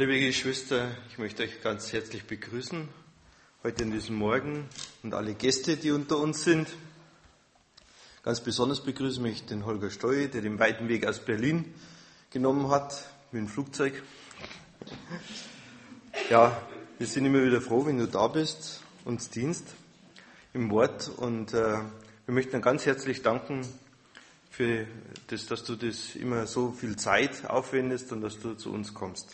Liebe Geschwister, ich möchte euch ganz herzlich begrüßen, heute in diesem Morgen und alle Gäste, die unter uns sind. Ganz besonders begrüßen möchte ich den Holger Steu, der den weiten Weg aus Berlin genommen hat, mit dem Flugzeug. Ja, wir sind immer wieder froh, wenn du da bist, uns dienst im Wort, und wir möchten dann ganz herzlich danken für das, dass du das immer so viel Zeit aufwendest und dass du zu uns kommst.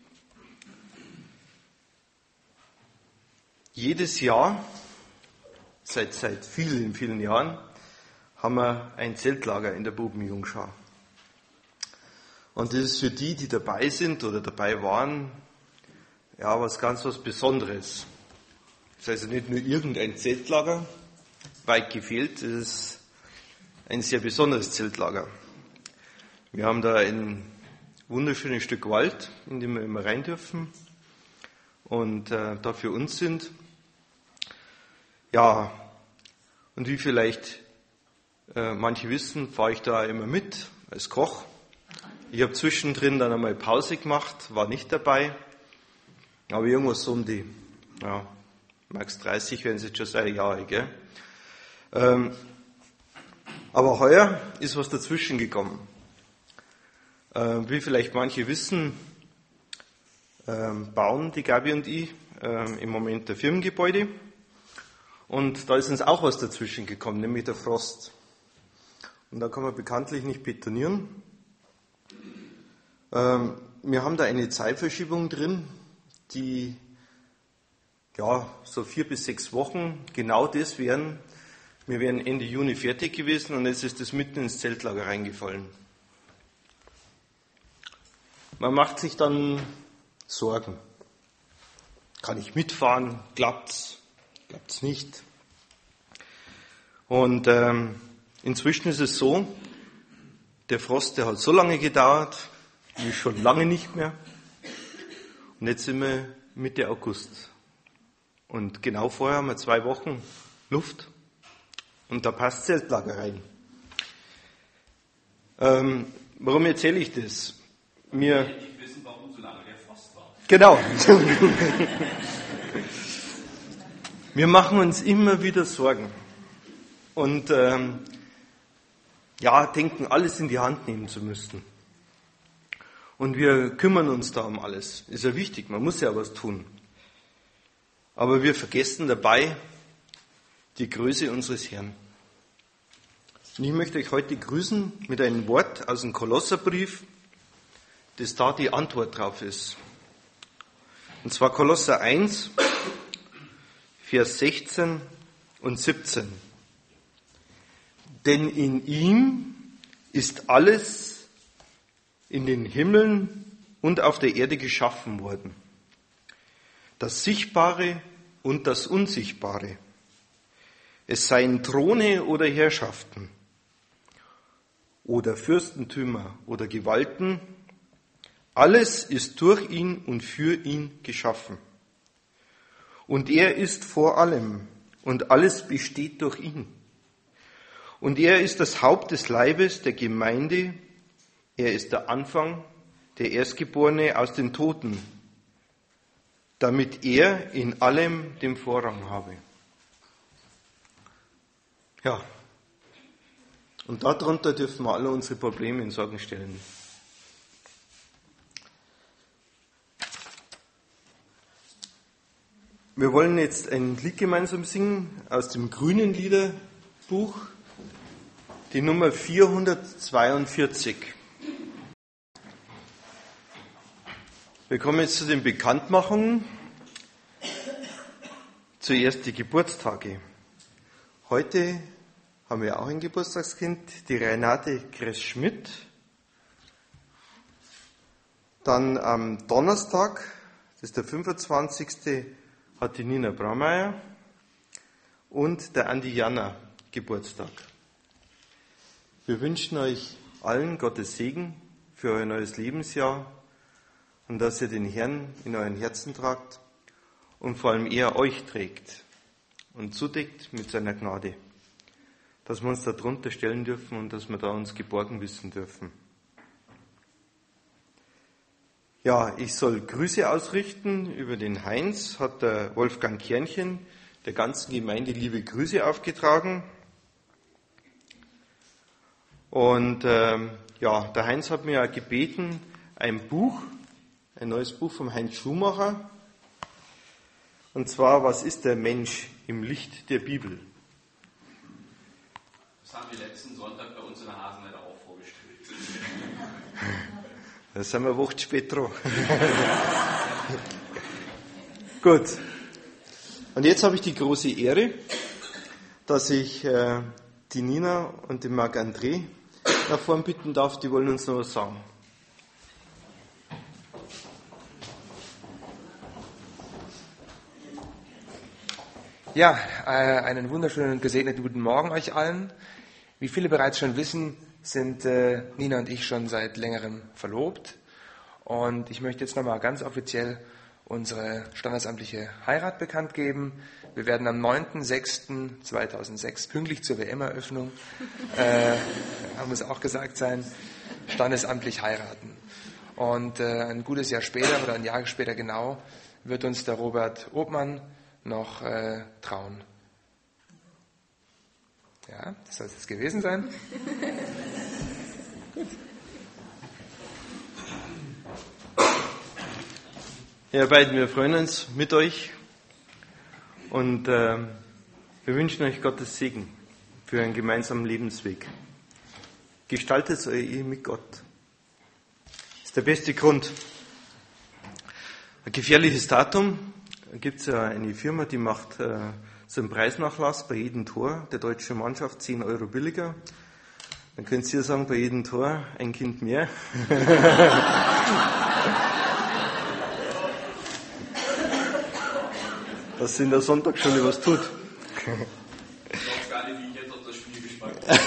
Jedes Jahr, seit vielen, vielen Jahren, haben wir ein Zeltlager in der Bubenjungschar. Und das ist für die, die dabei sind oder dabei waren, ja, was Besonderes. Das ist also nicht nur irgendein Zeltlager, weit gefehlt, das ist ein sehr besonderes Zeltlager. Wir haben da ein wunderschönes Stück Wald, in dem wir immer rein dürfen und da für uns sind. Ja, und wie vielleicht manche wissen, fahre ich da immer mit als Koch. Ich habe zwischendrin dann einmal Pause gemacht, war nicht dabei, aber irgendwas so um die, ja, max 30 werden es jetzt schon sein, Jahre, gell? Aber heuer ist was dazwischen gekommen. Wie vielleicht manche wissen, bauen die Gabi und ich im Moment ein Firmengebäude. Und da ist uns auch was dazwischen gekommen, nämlich der Frost. Und da kann man bekanntlich nicht betonieren. Wir haben da eine Zeitverschiebung drin, die ja so 4 bis 6 Wochen genau das wären. Wir wären Ende Juni fertig gewesen und jetzt ist das mitten ins Zeltlager reingefallen. Man macht sich dann Sorgen. Kann ich mitfahren? Klappt's nicht? Und inzwischen ist es so, der Frost, der hat so lange gedauert, wie schon lange nicht mehr. Und jetzt sind wir Mitte August. Und genau vorher haben wir 2 Wochen Luft. Und da passt Zeltlager rein. Warum erzähle ich das? Wir nicht wissen, warum so lange der Frost war. Genau. Wir machen uns immer wieder Sorgen. Und denken, alles in die Hand nehmen zu müssen. Und wir kümmern uns da um alles. Ist ja wichtig, man muss ja was tun. Aber wir vergessen dabei die Größe unseres Herrn. Und ich möchte euch heute grüßen mit einem Wort aus dem Kolosserbrief, das da die Antwort drauf ist. Und zwar Kolosser 1, Vers 16 und 17. Denn in ihm ist alles in den Himmeln und auf der Erde geschaffen worden. Das Sichtbare und das Unsichtbare. Es seien Throne oder Herrschaften oder Fürstentümer oder Gewalten. Alles ist durch ihn und für ihn geschaffen. Und er ist vor allem und alles besteht durch ihn. Und er ist das Haupt des Leibes, der Gemeinde. Er ist der Anfang, der Erstgeborene aus den Toten, damit er in allem den Vorrang habe. Ja, und darunter dürfen wir alle unsere Probleme in Sorgen stellen. Wir wollen jetzt ein Lied gemeinsam singen aus dem Grünen Liederbuch, die Nummer 442. Wir kommen jetzt zu den Bekanntmachungen. Zuerst die Geburtstage. Heute haben wir auch ein Geburtstagskind, die Renate Kress-Schmidt. Dann am Donnerstag, das ist der 25. hat die Nina Braumeier und der Andi Janner Geburtstag. Wir wünschen euch allen Gottes Segen für euer neues Lebensjahr und dass ihr den Herrn in euren Herzen tragt und vor allem er euch trägt und zudeckt mit seiner Gnade, dass wir uns darunter stellen dürfen und dass wir da uns geborgen wissen dürfen. Ja, ich soll Grüße ausrichten über den Heinz, hat der Wolfgang Kernchen der ganzen Gemeinde liebe Grüße aufgetragen. Und der Heinz hat mir ja gebeten, ein neues Buch vom Heinz Schumacher, und zwar, was ist der Mensch im Licht der Bibel? Das haben wir letzten Sonntag bei uns in der Hasenheide auch vorgestellt. Da sind wir eine Woche später dran. Gut. Und jetzt habe ich die große Ehre, dass ich die Nina und den Marc-André nach vorn bitten darf, die wollen uns noch was sagen. Ja, einen wunderschönen und gesegneten guten Morgen euch allen. Wie viele bereits schon wissen, sind Nina und ich schon seit längerem verlobt. Und ich möchte jetzt nochmal ganz offiziell unsere standesamtliche Heirat bekannt geben. Wir werden am 9.06.2006, pünktlich zur WM-Eröffnung, haben es auch gesagt sein, standesamtlich heiraten. Und ein gutes Jahr später, oder ein Jahr später genau, wird uns der Robert Obmann noch trauen. Ja, das soll es jetzt gewesen sein. Gut. Ja, ihr beiden, wir freuen uns mit euch und wir wünschen euch Gottes Segen für einen gemeinsamen Lebensweg. Gestaltet eure Ehe mit Gott. Das ist der beste Grund. Ein gefährliches Datum. Da gibt es ja eine Firma, die macht so einen Preisnachlass bei jedem Tor der deutschen Mannschaft 10 Euro billiger. Dann könnt ihr sagen, bei jedem Tor ein Kind mehr. Dass in der Sonntagsschule was tut. Ich weiß gar nicht, wie ich jetzt auf das Spiel gespannt bin.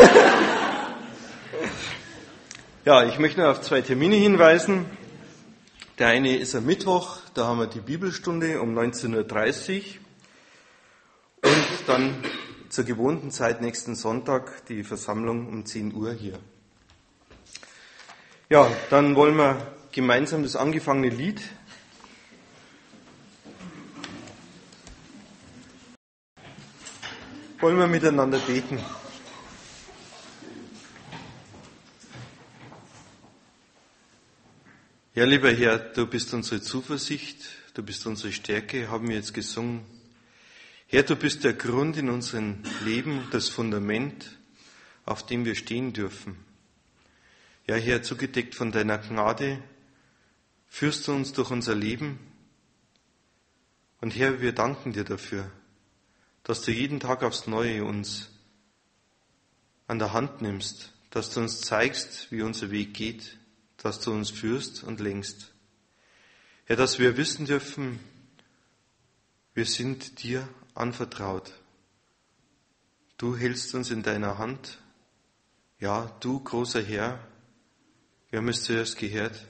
Ja, ich möchte noch auf 2 Termine hinweisen. Der eine ist am Mittwoch, da haben wir die Bibelstunde um 19.30 Uhr. Und dann zur gewohnten Zeit nächsten Sonntag die Versammlung um 10 Uhr hier. Ja, dann wollen wir gemeinsam das angefangene Lied miteinander beten. Ja, lieber Herr, du bist unsere Zuversicht, du bist unsere Stärke, haben wir jetzt gesungen. Herr, du bist der Grund in unserem Leben, das Fundament, auf dem wir stehen dürfen. Ja, Herr, zugedeckt von deiner Gnade, führst du uns durch unser Leben. Und Herr, wir danken dir dafür, dass du jeden Tag aufs Neue uns an der Hand nimmst, dass du uns zeigst, wie unser Weg geht, dass du uns führst und lenkst. Herr, dass wir wissen dürfen, wir sind dir anvertraut. Du hältst uns in deiner Hand. Ja, du, großer Herr, wir haben es zuerst gehört,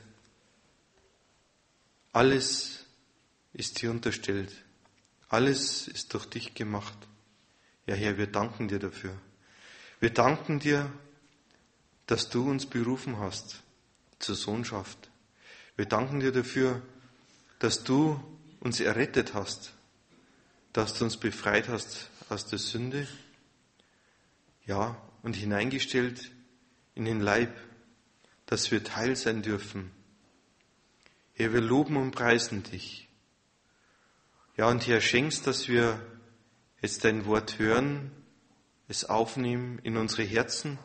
alles ist dir unterstellt. Alles ist durch dich gemacht. Ja, Herr, wir danken dir dafür. Wir danken dir, dass du uns berufen hast zur Sohnschaft. Wir danken dir dafür, dass du uns errettet hast, dass du uns befreit hast aus der Sünde, ja, und hineingestellt in den Leib, dass wir Teil sein dürfen. Herr, wir loben und preisen dich. Ja, und Herr, schenkst, dass wir jetzt dein Wort hören, es aufnehmen in unsere Herzen,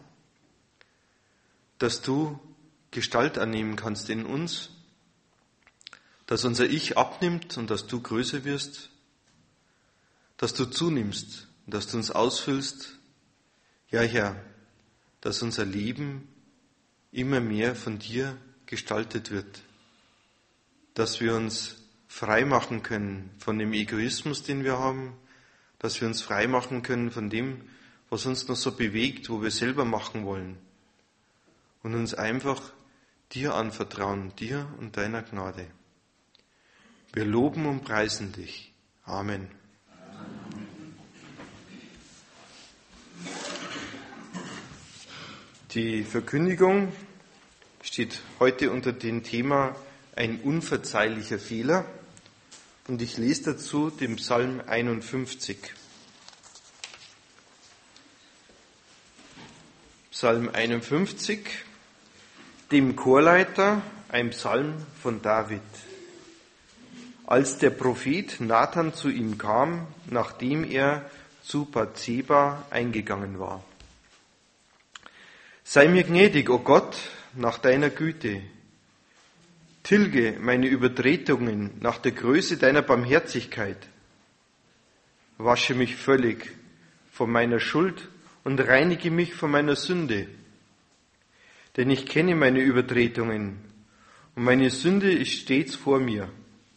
dass du Gestalt annehmen kannst in uns, dass unser Ich abnimmt und dass du größer wirst, dass du zunimmst und dass du uns ausfüllst. Ja, Herr, dass unser Leben immer mehr von dir gestaltet wird, dass wir uns frei machen können von dem Egoismus, den wir haben, dass wir uns frei machen können von dem, was uns noch so bewegt, wo wir selber machen wollen und uns einfach dir anvertrauen, dir und deiner Gnade. Wir loben und preisen dich. Amen. Die Verkündigung steht heute unter dem Thema ein unverzeihlicher Fehler. Und ich lese dazu den Psalm 51. Psalm 51, dem Chorleiter, ein Psalm von David. Als der Prophet Nathan zu ihm kam, nachdem er zu Bathseba eingegangen war. Sei mir gnädig, o Gott, nach deiner Güte. Tilge meine Übertretungen nach der Größe deiner Barmherzigkeit. Wasche mich völlig von meiner Schuld und reinige mich von meiner Sünde. Denn ich kenne meine Übertretungen und meine Sünde ist stets vor mir.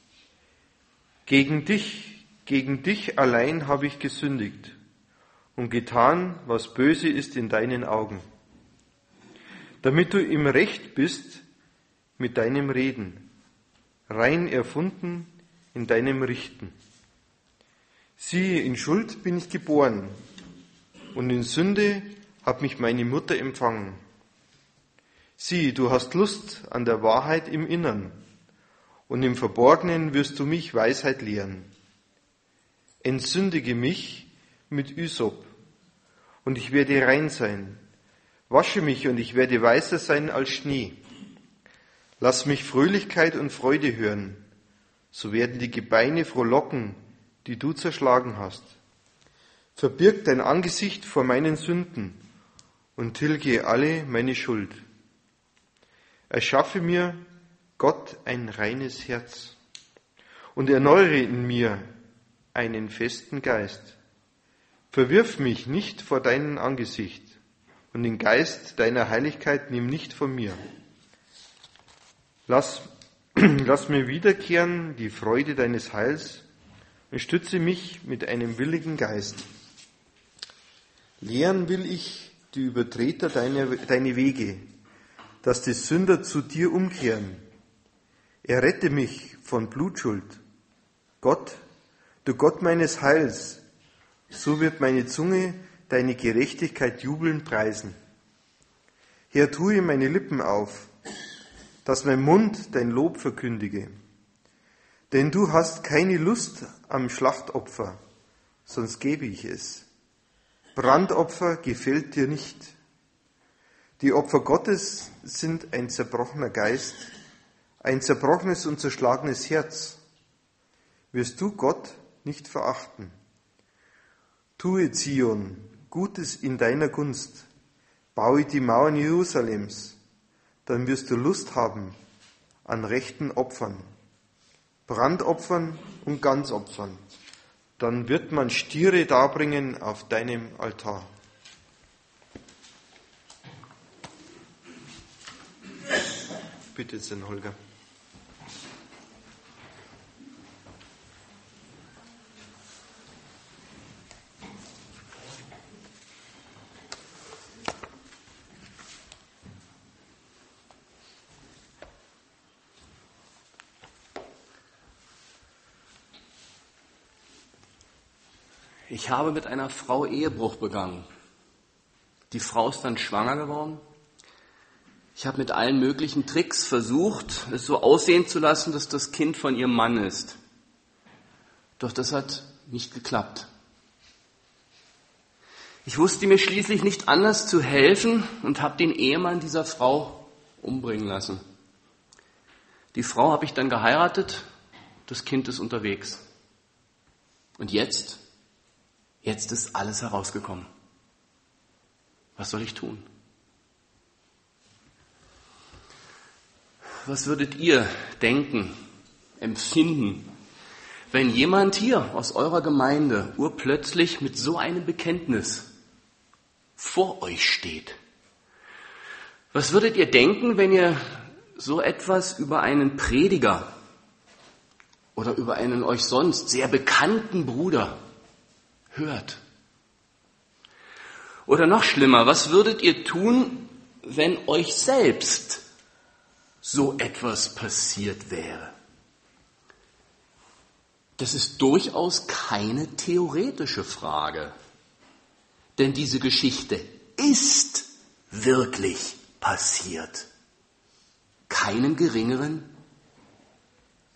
Gegen dich allein habe ich gesündigt und getan, was böse ist in deinen Augen. Damit du im Recht bist mit deinem Reden, rein erfunden in deinem Richten. Siehe, in Schuld bin ich geboren und in Sünde hat mich meine Mutter empfangen. Siehe, du hast Lust an der Wahrheit im Innern und im Verborgenen wirst du mich Weisheit lehren. Entsündige mich mit Ysop und ich werde rein sein. Wasche mich und ich werde weißer sein als Schnee. Lass mich Fröhlichkeit und Freude hören, so werden die Gebeine frohlocken, die du zerschlagen hast. Verbirg dein Angesicht vor meinen Sünden und tilge alle meine Schuld. Erschaffe mir, Gott, ein reines Herz und erneuere in mir einen festen Geist. Verwirf mich nicht vor deinem Angesicht und den Geist deiner Heiligkeit nimm nicht von mir. Lass mir wiederkehren die Freude deines Heils und stütze mich mit einem willigen Geist. Lehren will ich die Übertreter deine Wege, dass die Sünder zu dir umkehren. Errette mich von Blutschuld. Gott, du Gott meines Heils, so wird meine Zunge deine Gerechtigkeit jubelnd preisen. Herr, tue meine Lippen auf, dass mein Mund dein Lob verkündige. Denn du hast keine Lust am Schlachtopfer, sonst gebe ich es. Brandopfer gefällt dir nicht. Die Opfer Gottes sind ein zerbrochener Geist, ein zerbrochenes und zerschlagenes Herz. Wirst du Gott nicht verachten? Tue, Zion, Gutes in deiner Gunst. Baue die Mauern Jerusalems. Dann wirst du Lust haben an rechten Opfern, Brandopfern und Ganzopfern. Dann wird man Stiere darbringen auf deinem Altar. Bitte, Sinn Holger. Ich habe mit einer Frau Ehebruch begangen. Die Frau ist dann schwanger geworden. Ich habe mit allen möglichen Tricks versucht, es so aussehen zu lassen, dass das Kind von ihrem Mann ist. Doch das hat nicht geklappt. Ich wusste mir schließlich nicht anders zu helfen und habe den Ehemann dieser Frau umbringen lassen. Die Frau habe ich dann geheiratet, das Kind ist unterwegs. Und jetzt ist alles herausgekommen. Was soll ich tun? Was würdet ihr denken, empfinden, wenn jemand hier aus eurer Gemeinde urplötzlich mit so einem Bekenntnis vor euch steht? Was würdet ihr denken, wenn ihr so etwas über einen Prediger oder über einen euch sonst sehr bekannten Bruder hört? Oder noch schlimmer, was würdet ihr tun, wenn euch selbst so etwas passiert wäre? Das ist durchaus keine theoretische Frage, denn diese Geschichte ist wirklich passiert. Keinen geringeren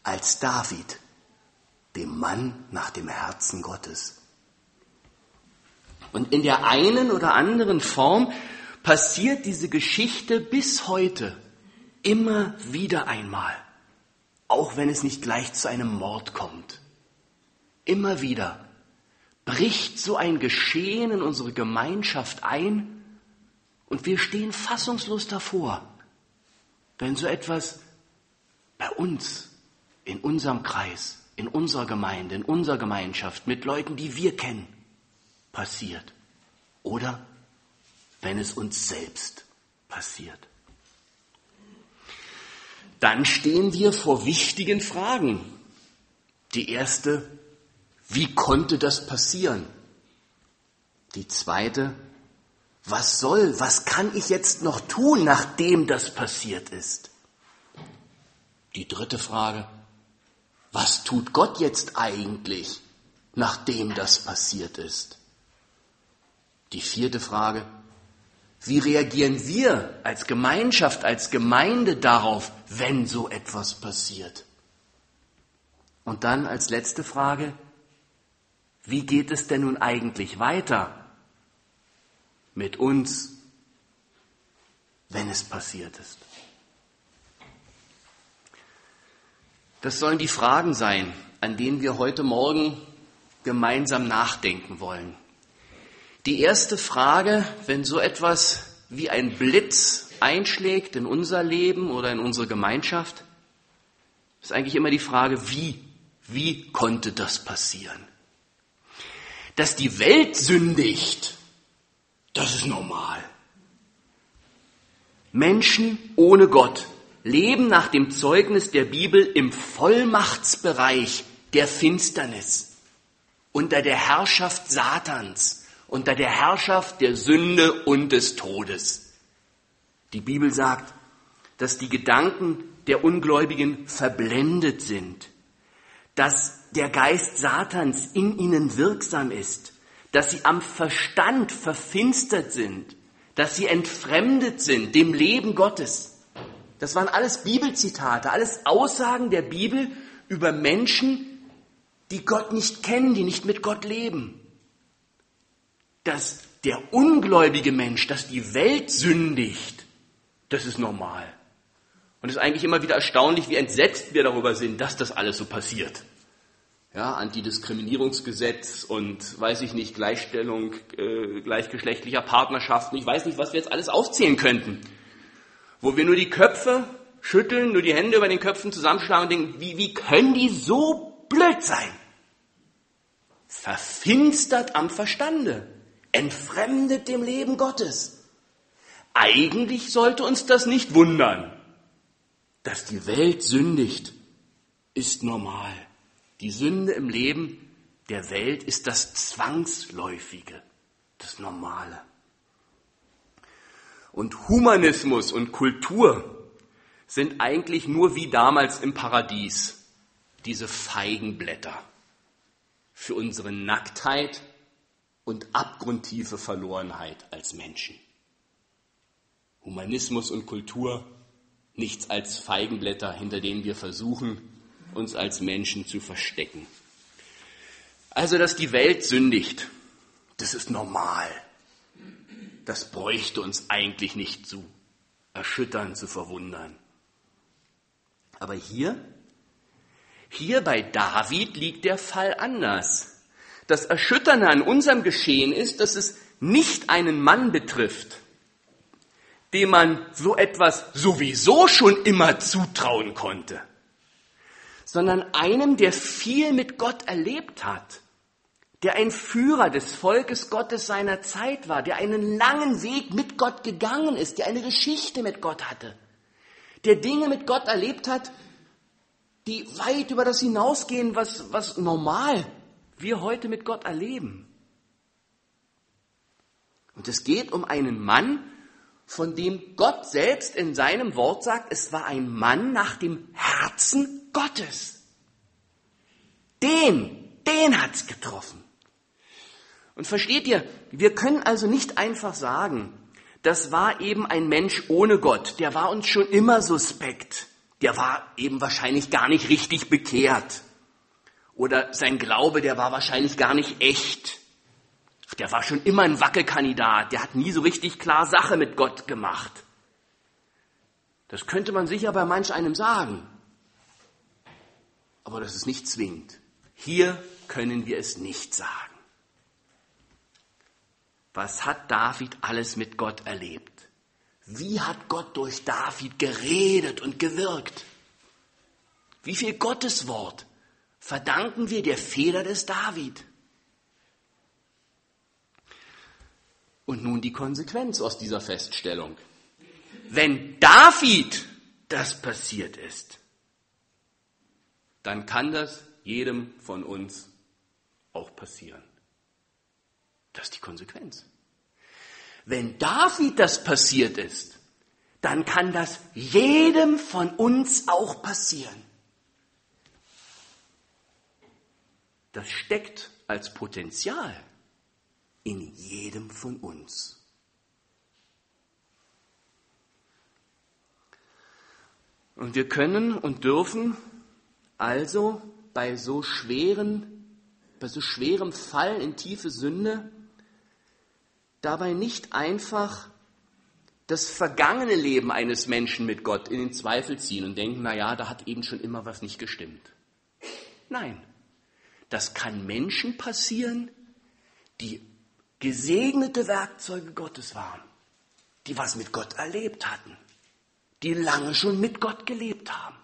als David, dem Mann nach dem Herzen Gottes. Und in der einen oder anderen Form passiert diese Geschichte bis heute immer wieder einmal, auch wenn es nicht gleich zu einem Mord kommt. Immer wieder bricht so ein Geschehen in unsere Gemeinschaft ein und wir stehen fassungslos davor, wenn so etwas bei uns, in unserem Kreis, in unserer Gemeinde, in unserer Gemeinschaft, mit Leuten, die wir kennen, passiert. Oder wenn es uns selbst passiert. Dann stehen wir vor wichtigen Fragen. Die erste: Wie konnte das passieren? Die zweite: was kann ich jetzt noch tun, nachdem das passiert ist? Die dritte Frage: Was tut Gott jetzt eigentlich, nachdem das passiert ist? Die vierte Frage: Wie reagieren wir als Gemeinschaft, als Gemeinde darauf, wenn so etwas passiert? Und dann als letzte Frage: Wie geht es denn nun eigentlich weiter mit uns, wenn es passiert ist? Das sollen die Fragen sein, an denen wir heute Morgen gemeinsam nachdenken wollen. Die erste Frage, wenn so etwas wie ein Blitz einschlägt in unser Leben oder in unsere Gemeinschaft, ist eigentlich immer die Frage, wie konnte das passieren? Dass die Welt sündigt, das ist normal. Menschen ohne Gott leben nach dem Zeugnis der Bibel im Vollmachtsbereich der Finsternis, unter der Herrschaft Satans, unter der Herrschaft der Sünde und des Todes. Die Bibel sagt, dass die Gedanken der Ungläubigen verblendet sind, dass der Geist Satans in ihnen wirksam ist, dass sie am Verstand verfinstert sind, dass sie entfremdet sind dem Leben Gottes. Das waren alles Bibelzitate, alles Aussagen der Bibel über Menschen, die Gott nicht kennen, die nicht mit Gott leben. Dass der ungläubige Mensch, dass die Welt sündigt, das ist normal. Und es ist eigentlich immer wieder erstaunlich, wie entsetzt wir darüber sind, dass das alles so passiert. Ja, Antidiskriminierungsgesetz und, weiß ich nicht, Gleichstellung gleichgeschlechtlicher Partnerschaften. Ich weiß nicht, was wir jetzt alles aufzählen könnten. Wo wir nur die Köpfe schütteln, nur die Hände über den Köpfen zusammenschlagen und denken, wie können die so blöd sein? Verfinstert am Verstande, entfremdet dem Leben Gottes. Eigentlich sollte uns das nicht wundern. Dass die Welt sündigt, ist normal. Die Sünde im Leben der Welt ist das Zwangsläufige, das Normale. Und Humanismus und Kultur sind eigentlich nur wie damals im Paradies diese Feigenblätter für unsere Nacktheit und abgrundtiefe Verlorenheit als Menschen. Humanismus und Kultur, nichts als Feigenblätter, hinter denen wir versuchen, uns als Menschen zu verstecken. Also, dass die Welt sündigt, das ist normal. Das bräuchte uns eigentlich nicht zu erschüttern, zu verwundern. Aber hier bei David liegt der Fall anders. Das Erschütternde an unserem Geschehen ist, dass es nicht einen Mann betrifft, dem man so etwas sowieso schon immer zutrauen konnte, sondern einem, der viel mit Gott erlebt hat, der ein Führer des Volkes Gottes seiner Zeit war, der einen langen Weg mit Gott gegangen ist, der eine Geschichte mit Gott hatte, der Dinge mit Gott erlebt hat, die weit über das hinausgehen, was normal wir heute mit Gott erleben. Und es geht um einen Mann, von dem Gott selbst in seinem Wort sagt, es war ein Mann nach dem Herzen Gottes. Den hat's getroffen. Und versteht ihr, wir können also nicht einfach sagen, das war eben ein Mensch ohne Gott, der war uns schon immer suspekt, der war eben wahrscheinlich gar nicht richtig bekehrt. Oder sein Glaube, der war wahrscheinlich gar nicht echt. Der war schon immer ein Wackelkandidat, der hat nie so richtig klar Sache mit Gott gemacht. Das könnte man sicher bei manch einem sagen. Aber das ist nicht zwingend. Hier können wir es nicht sagen. Was hat David alles mit Gott erlebt? Wie hat Gott durch David geredet und gewirkt? Wie viel Gotteswort verdanken wir der Feder des David? Und nun die Konsequenz aus dieser Feststellung. Wenn David das passiert ist, dann kann das jedem von uns auch passieren. Das ist die Konsequenz. Wenn David das passiert ist, dann kann das jedem von uns auch passieren. Das steckt als Potenzial in jedem von uns. Und wir können und dürfen also bei so schwerem Fall in tiefe Sünde dabei nicht einfach das vergangene Leben eines Menschen mit Gott in den Zweifel ziehen und denken, naja, da hat eben schon immer was nicht gestimmt. Nein, das kann Menschen passieren, die gesegnete Werkzeuge Gottes waren, die was mit Gott erlebt hatten, die lange schon mit Gott gelebt haben.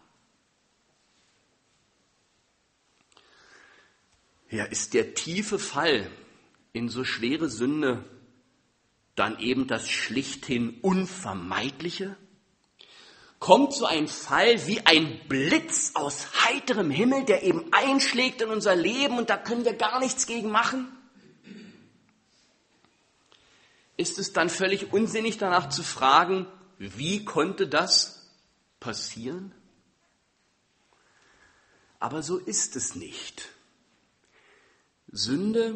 Ja, ist der tiefe Fall in so schwere Sünde dann eben das schlichthin Unvermeidliche? Kommt so ein Fall wie ein Blitz aus heiterem Himmel, der eben einschlägt in unser Leben und da können wir gar nichts gegen machen? Ist es dann völlig unsinnig danach zu fragen, wie konnte das passieren? Aber so ist es nicht. Sünde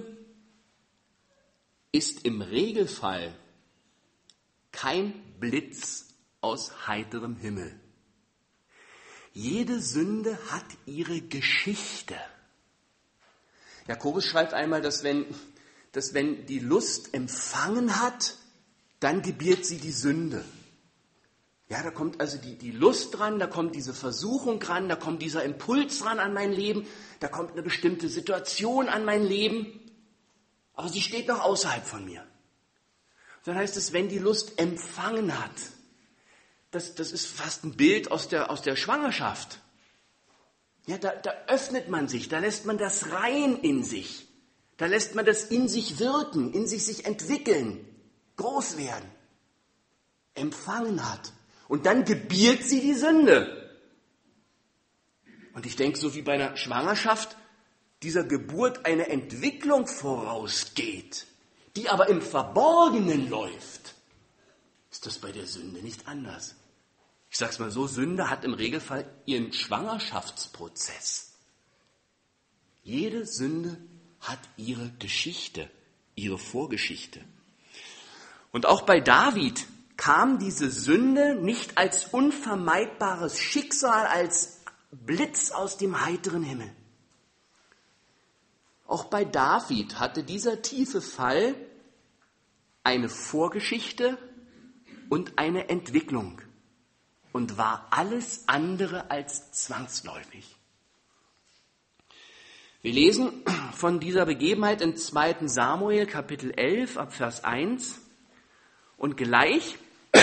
ist im Regelfall kein Blitz aus heiterem Himmel. Jede Sünde hat ihre Geschichte. Jakobus schreibt einmal, dass wenn die Lust empfangen hat, dann gebiert sie die Sünde. Ja, da kommt also die Lust dran, da kommt diese Versuchung dran, da kommt dieser Impuls dran an mein Leben, da kommt eine bestimmte Situation an mein Leben, aber sie steht noch außerhalb von mir. Dann heißt es, wenn die Lust empfangen hat, das ist fast ein Bild aus der Schwangerschaft. Ja, da öffnet man sich, da lässt man das rein in sich, da lässt man das in sich wirken, in sich entwickeln, groß werden, empfangen hat. Und dann gebiert sie die Sünde. Und ich denke, so wie bei einer Schwangerschaft dieser Geburt eine Entwicklung vorausgeht, die aber im Verborgenen läuft, ist das bei der Sünde nicht anders. Ich sage es mal so, Sünde hat im Regelfall ihren Schwangerschaftsprozess. Jede Sünde hat ihre Geschichte, ihre Vorgeschichte. Und auch bei David kam diese Sünde nicht als unvermeidbares Schicksal, als Blitz aus dem heiteren Himmel. Auch bei David hatte dieser tiefe Fall eine Vorgeschichte und eine Entwicklung und war alles andere als zwangsläufig. Wir lesen von dieser Begebenheit in 2. Samuel, Kapitel 11, ab Vers 1. Und gleich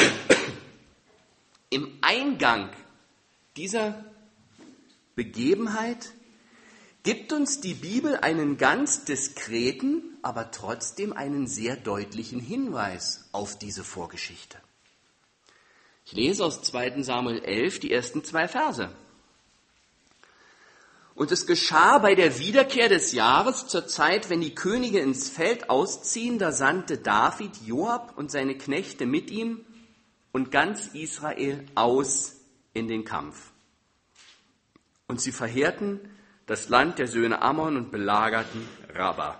im Eingang dieser Begebenheit gibt uns die Bibel einen ganz diskreten, aber trotzdem einen sehr deutlichen Hinweis auf diese Vorgeschichte. Ich lese aus 2. Samuel 11 die ersten 2 Verse. Und es geschah bei der Wiederkehr des Jahres, zur Zeit, wenn die Könige ins Feld ausziehen, da sandte David Joab und seine Knechte mit ihm und ganz Israel aus in den Kampf. Und sie verheerten das Land der Söhne Ammon und belagerten Rabba.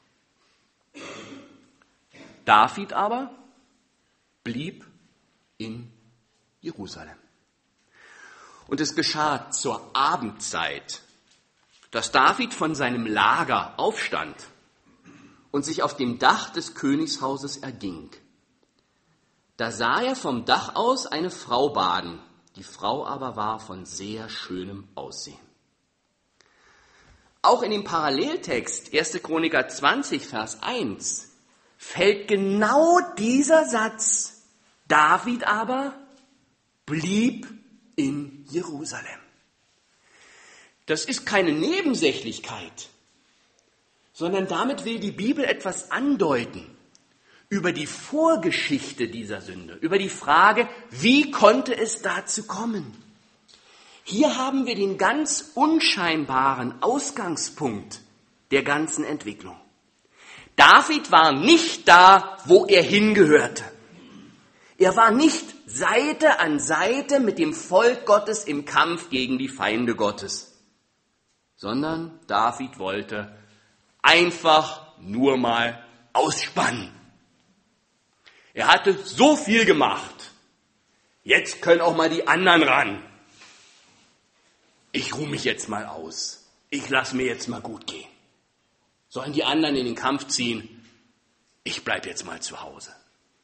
David aber blieb in Jerusalem. Und es geschah zur Abendzeit, dass David von seinem Lager aufstand und sich auf dem Dach des Königshauses erging. Da sah er vom Dach aus eine Frau baden, die Frau aber war von sehr schönem Aussehen. Auch in dem Paralleltext 1. Chroniker 20, Vers 1 fällt genau dieser Satz: David aber blieb in Jerusalem. Das ist keine Nebensächlichkeit, sondern damit will die Bibel etwas andeuten über die Vorgeschichte dieser Sünde, über die Frage, wie konnte es dazu kommen? Hier haben wir den ganz unscheinbaren Ausgangspunkt der ganzen Entwicklung. David war nicht da, wo er hingehörte. Er war nicht Seite an Seite mit dem Volk Gottes im Kampf gegen die Feinde Gottes, sondern David wollte einfach nur mal ausspannen. Er hatte so viel gemacht. Jetzt können auch mal die anderen ran. Ich ruhe mich jetzt mal aus. Ich lasse mir jetzt mal gut gehen. Sollen die anderen in den Kampf ziehen? Ich bleibe jetzt mal zu Hause.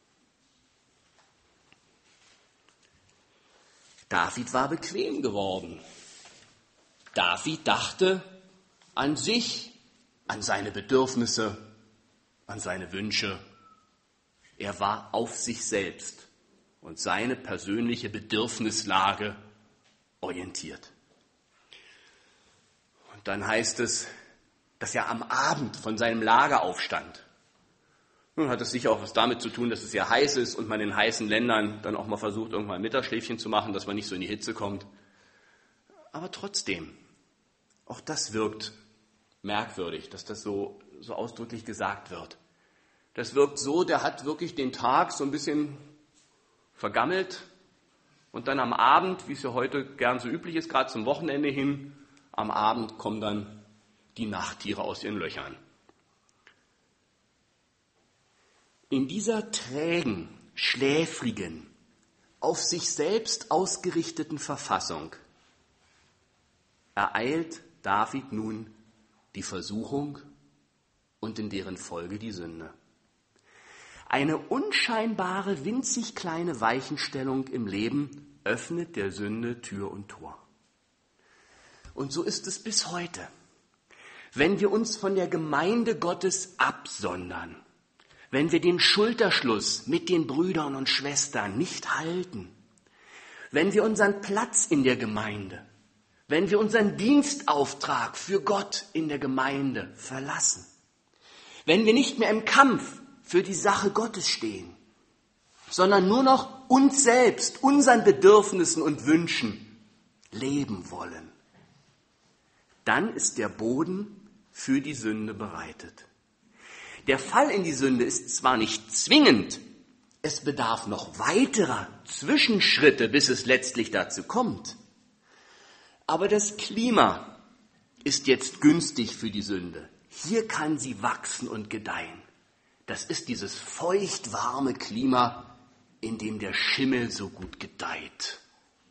David war bequem geworden. David dachte an sich, an seine Bedürfnisse, an seine Wünsche. Er war auf sich selbst und seine persönliche Bedürfnislage orientiert. Und dann heißt es, dass er am Abend von seinem Lager aufstand. Nun hat es sicher auch was damit zu tun, dass es sehr heiß ist und man in heißen Ländern dann auch mal versucht, irgendwann ein Mittagsschläfchen zu machen, dass man nicht so in die Hitze kommt. Aber trotzdem, auch das wirkt merkwürdig, dass das so ausdrücklich gesagt wird. Das wirkt so, der hat wirklich den Tag so ein bisschen vergammelt und dann am Abend, wie es ja heute gern so üblich ist, gerade zum Wochenende hin, am Abend kommen dann die Nachttiere aus ihren Löchern. In dieser trägen, schläfrigen, auf sich selbst ausgerichteten Verfassung ereilt David nun die Versuchung und in deren Folge die Sünde. Eine unscheinbare, winzig kleine Weichenstellung im Leben öffnet der Sünde Tür und Tor. Und so ist es bis heute. Wenn wir uns von der Gemeinde Gottes absondern, wenn wir den Schulterschluss mit den Brüdern und Schwestern nicht halten, wenn wir unseren Platz in der Gemeinde, wenn wir unseren Dienstauftrag für Gott in der Gemeinde verlassen, wenn wir nicht mehr im Kampf für die Sache Gottes stehen, sondern nur noch uns selbst, unseren Bedürfnissen und Wünschen leben wollen, dann ist der Boden für die Sünde bereitet. Der Fall in die Sünde ist zwar nicht zwingend, es bedarf noch weiterer Zwischenschritte, bis es letztlich dazu kommt. Aber das Klima ist jetzt günstig für die Sünde. Hier kann sie wachsen und gedeihen. Das ist dieses feucht-warme Klima, in dem der Schimmel so gut gedeiht.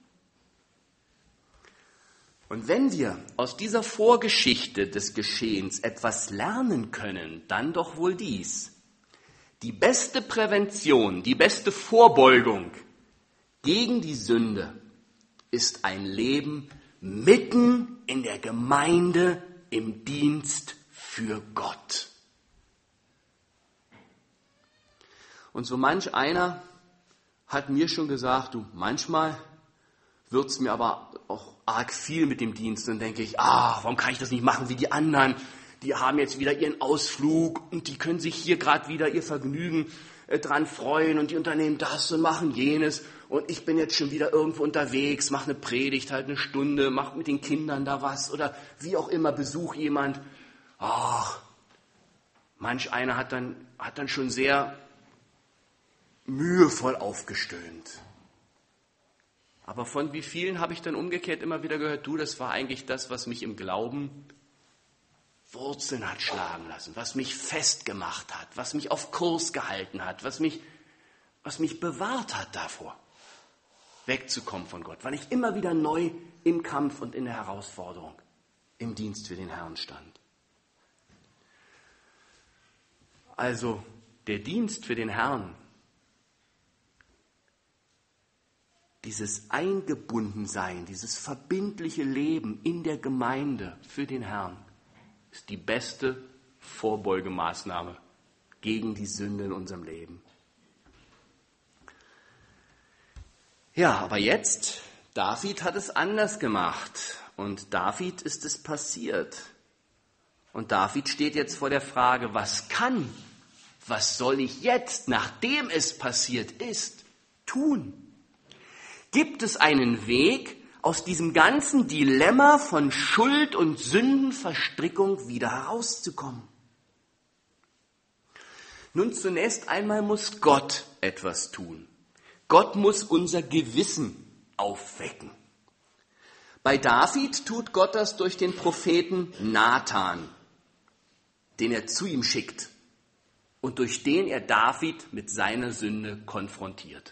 Und wenn wir aus dieser Vorgeschichte des Geschehens etwas lernen können, dann doch wohl dies. Die beste Prävention, die beste Vorbeugung gegen die Sünde ist ein Leben mitten in der Gemeinde im Dienst für Gott. Und so manch einer hat mir schon gesagt, du, manchmal wird's mir aber auch arg viel mit dem Dienst. Dann denke ich, warum kann ich das nicht machen wie die anderen? Die haben jetzt wieder ihren Ausflug und die können sich hier gerade wieder ihr Vergnügen dran freuen und die unternehmen das und machen jenes. Und ich bin jetzt schon wieder irgendwo unterwegs, mache eine Predigt, halt eine Stunde, mache mit den Kindern da was oder wie auch immer, besuche jemand. Manch einer hat dann schon sehr mühevoll aufgestöhnt. Aber von wie vielen habe ich dann umgekehrt immer wieder gehört, du, das war eigentlich das, was mich im Glauben Wurzeln hat schlagen lassen, was mich festgemacht hat, was mich auf Kurs gehalten hat, was mich bewahrt hat davor. wegzukommen von Gott, weil ich immer wieder neu im Kampf und in der Herausforderung im Dienst für den Herrn stand. Also der Dienst für den Herrn, dieses Eingebundensein, dieses verbindliche Leben in der Gemeinde für den Herrn, ist die beste Vorbeugemaßnahme gegen die Sünde in unserem Leben. Ja, aber jetzt, David hat es anders gemacht und David ist es passiert. Und David steht jetzt vor der Frage, was soll ich jetzt, nachdem es passiert ist, tun? Gibt es einen Weg, aus diesem ganzen Dilemma von Schuld und Sündenverstrickung wieder herauszukommen? Nun, zunächst einmal muss Gott etwas tun. Gott muss unser Gewissen aufwecken. Bei David tut Gott das durch den Propheten Nathan, den er zu ihm schickt und durch den er David mit seiner Sünde konfrontiert.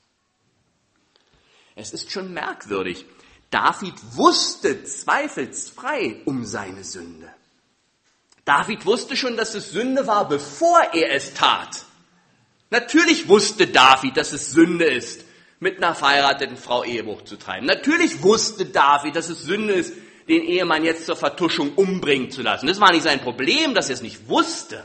Es ist schon merkwürdig. David wusste zweifelsfrei um seine Sünde. David wusste schon, dass es Sünde war, bevor er es tat. Natürlich wusste David, dass es Sünde ist, mit einer verheirateten Frau Ehebruch zu treiben. Natürlich wusste David, dass es Sünde ist, den Ehemann jetzt zur Vertuschung umbringen zu lassen. Das war nicht sein Problem, dass er es nicht wusste.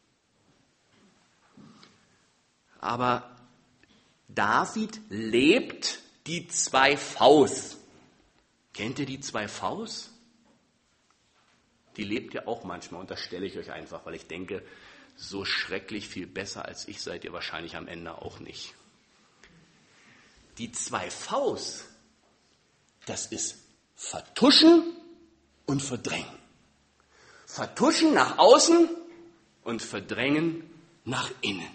Aber David lebt die 2 Vs. Kennt ihr die 2 Vs? Die lebt ihr auch manchmal, unterstelle ich euch einfach, weil ich denke, so schrecklich viel besser als ich seid ihr wahrscheinlich am Ende auch nicht. Die 2 Vs, das ist vertuschen und verdrängen. Vertuschen nach außen und verdrängen nach innen.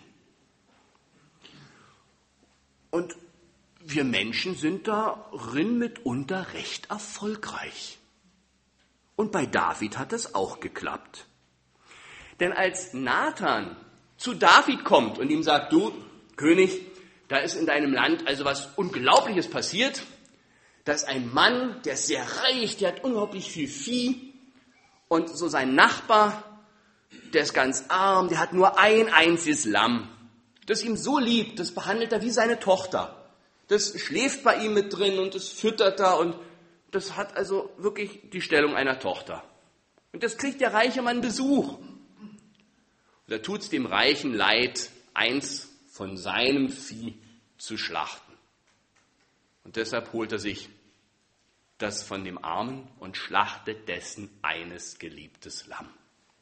Und wir Menschen sind darin mitunter recht erfolgreich. Und bei David hat es auch geklappt. Denn als Nathan zu David kommt und ihm sagt, du König, da ist in deinem Land also was Unglaubliches passiert. Da ist ein Mann, der ist sehr reich, der hat unglaublich viel Vieh. Und so sein Nachbar, der ist ganz arm, der hat nur ein einziges Lamm. Das ihm so liebt, das behandelt er wie seine Tochter. Das schläft bei ihm mit drin und das füttert er und das hat also wirklich die Stellung einer Tochter. Und das kriegt der reiche Mann Besuch. Und da tut es dem Reichen leid, eins von seinem Vieh zu schlachten. Und deshalb holt er sich das von dem Armen und schlachtet dessen eines geliebtes Lamm.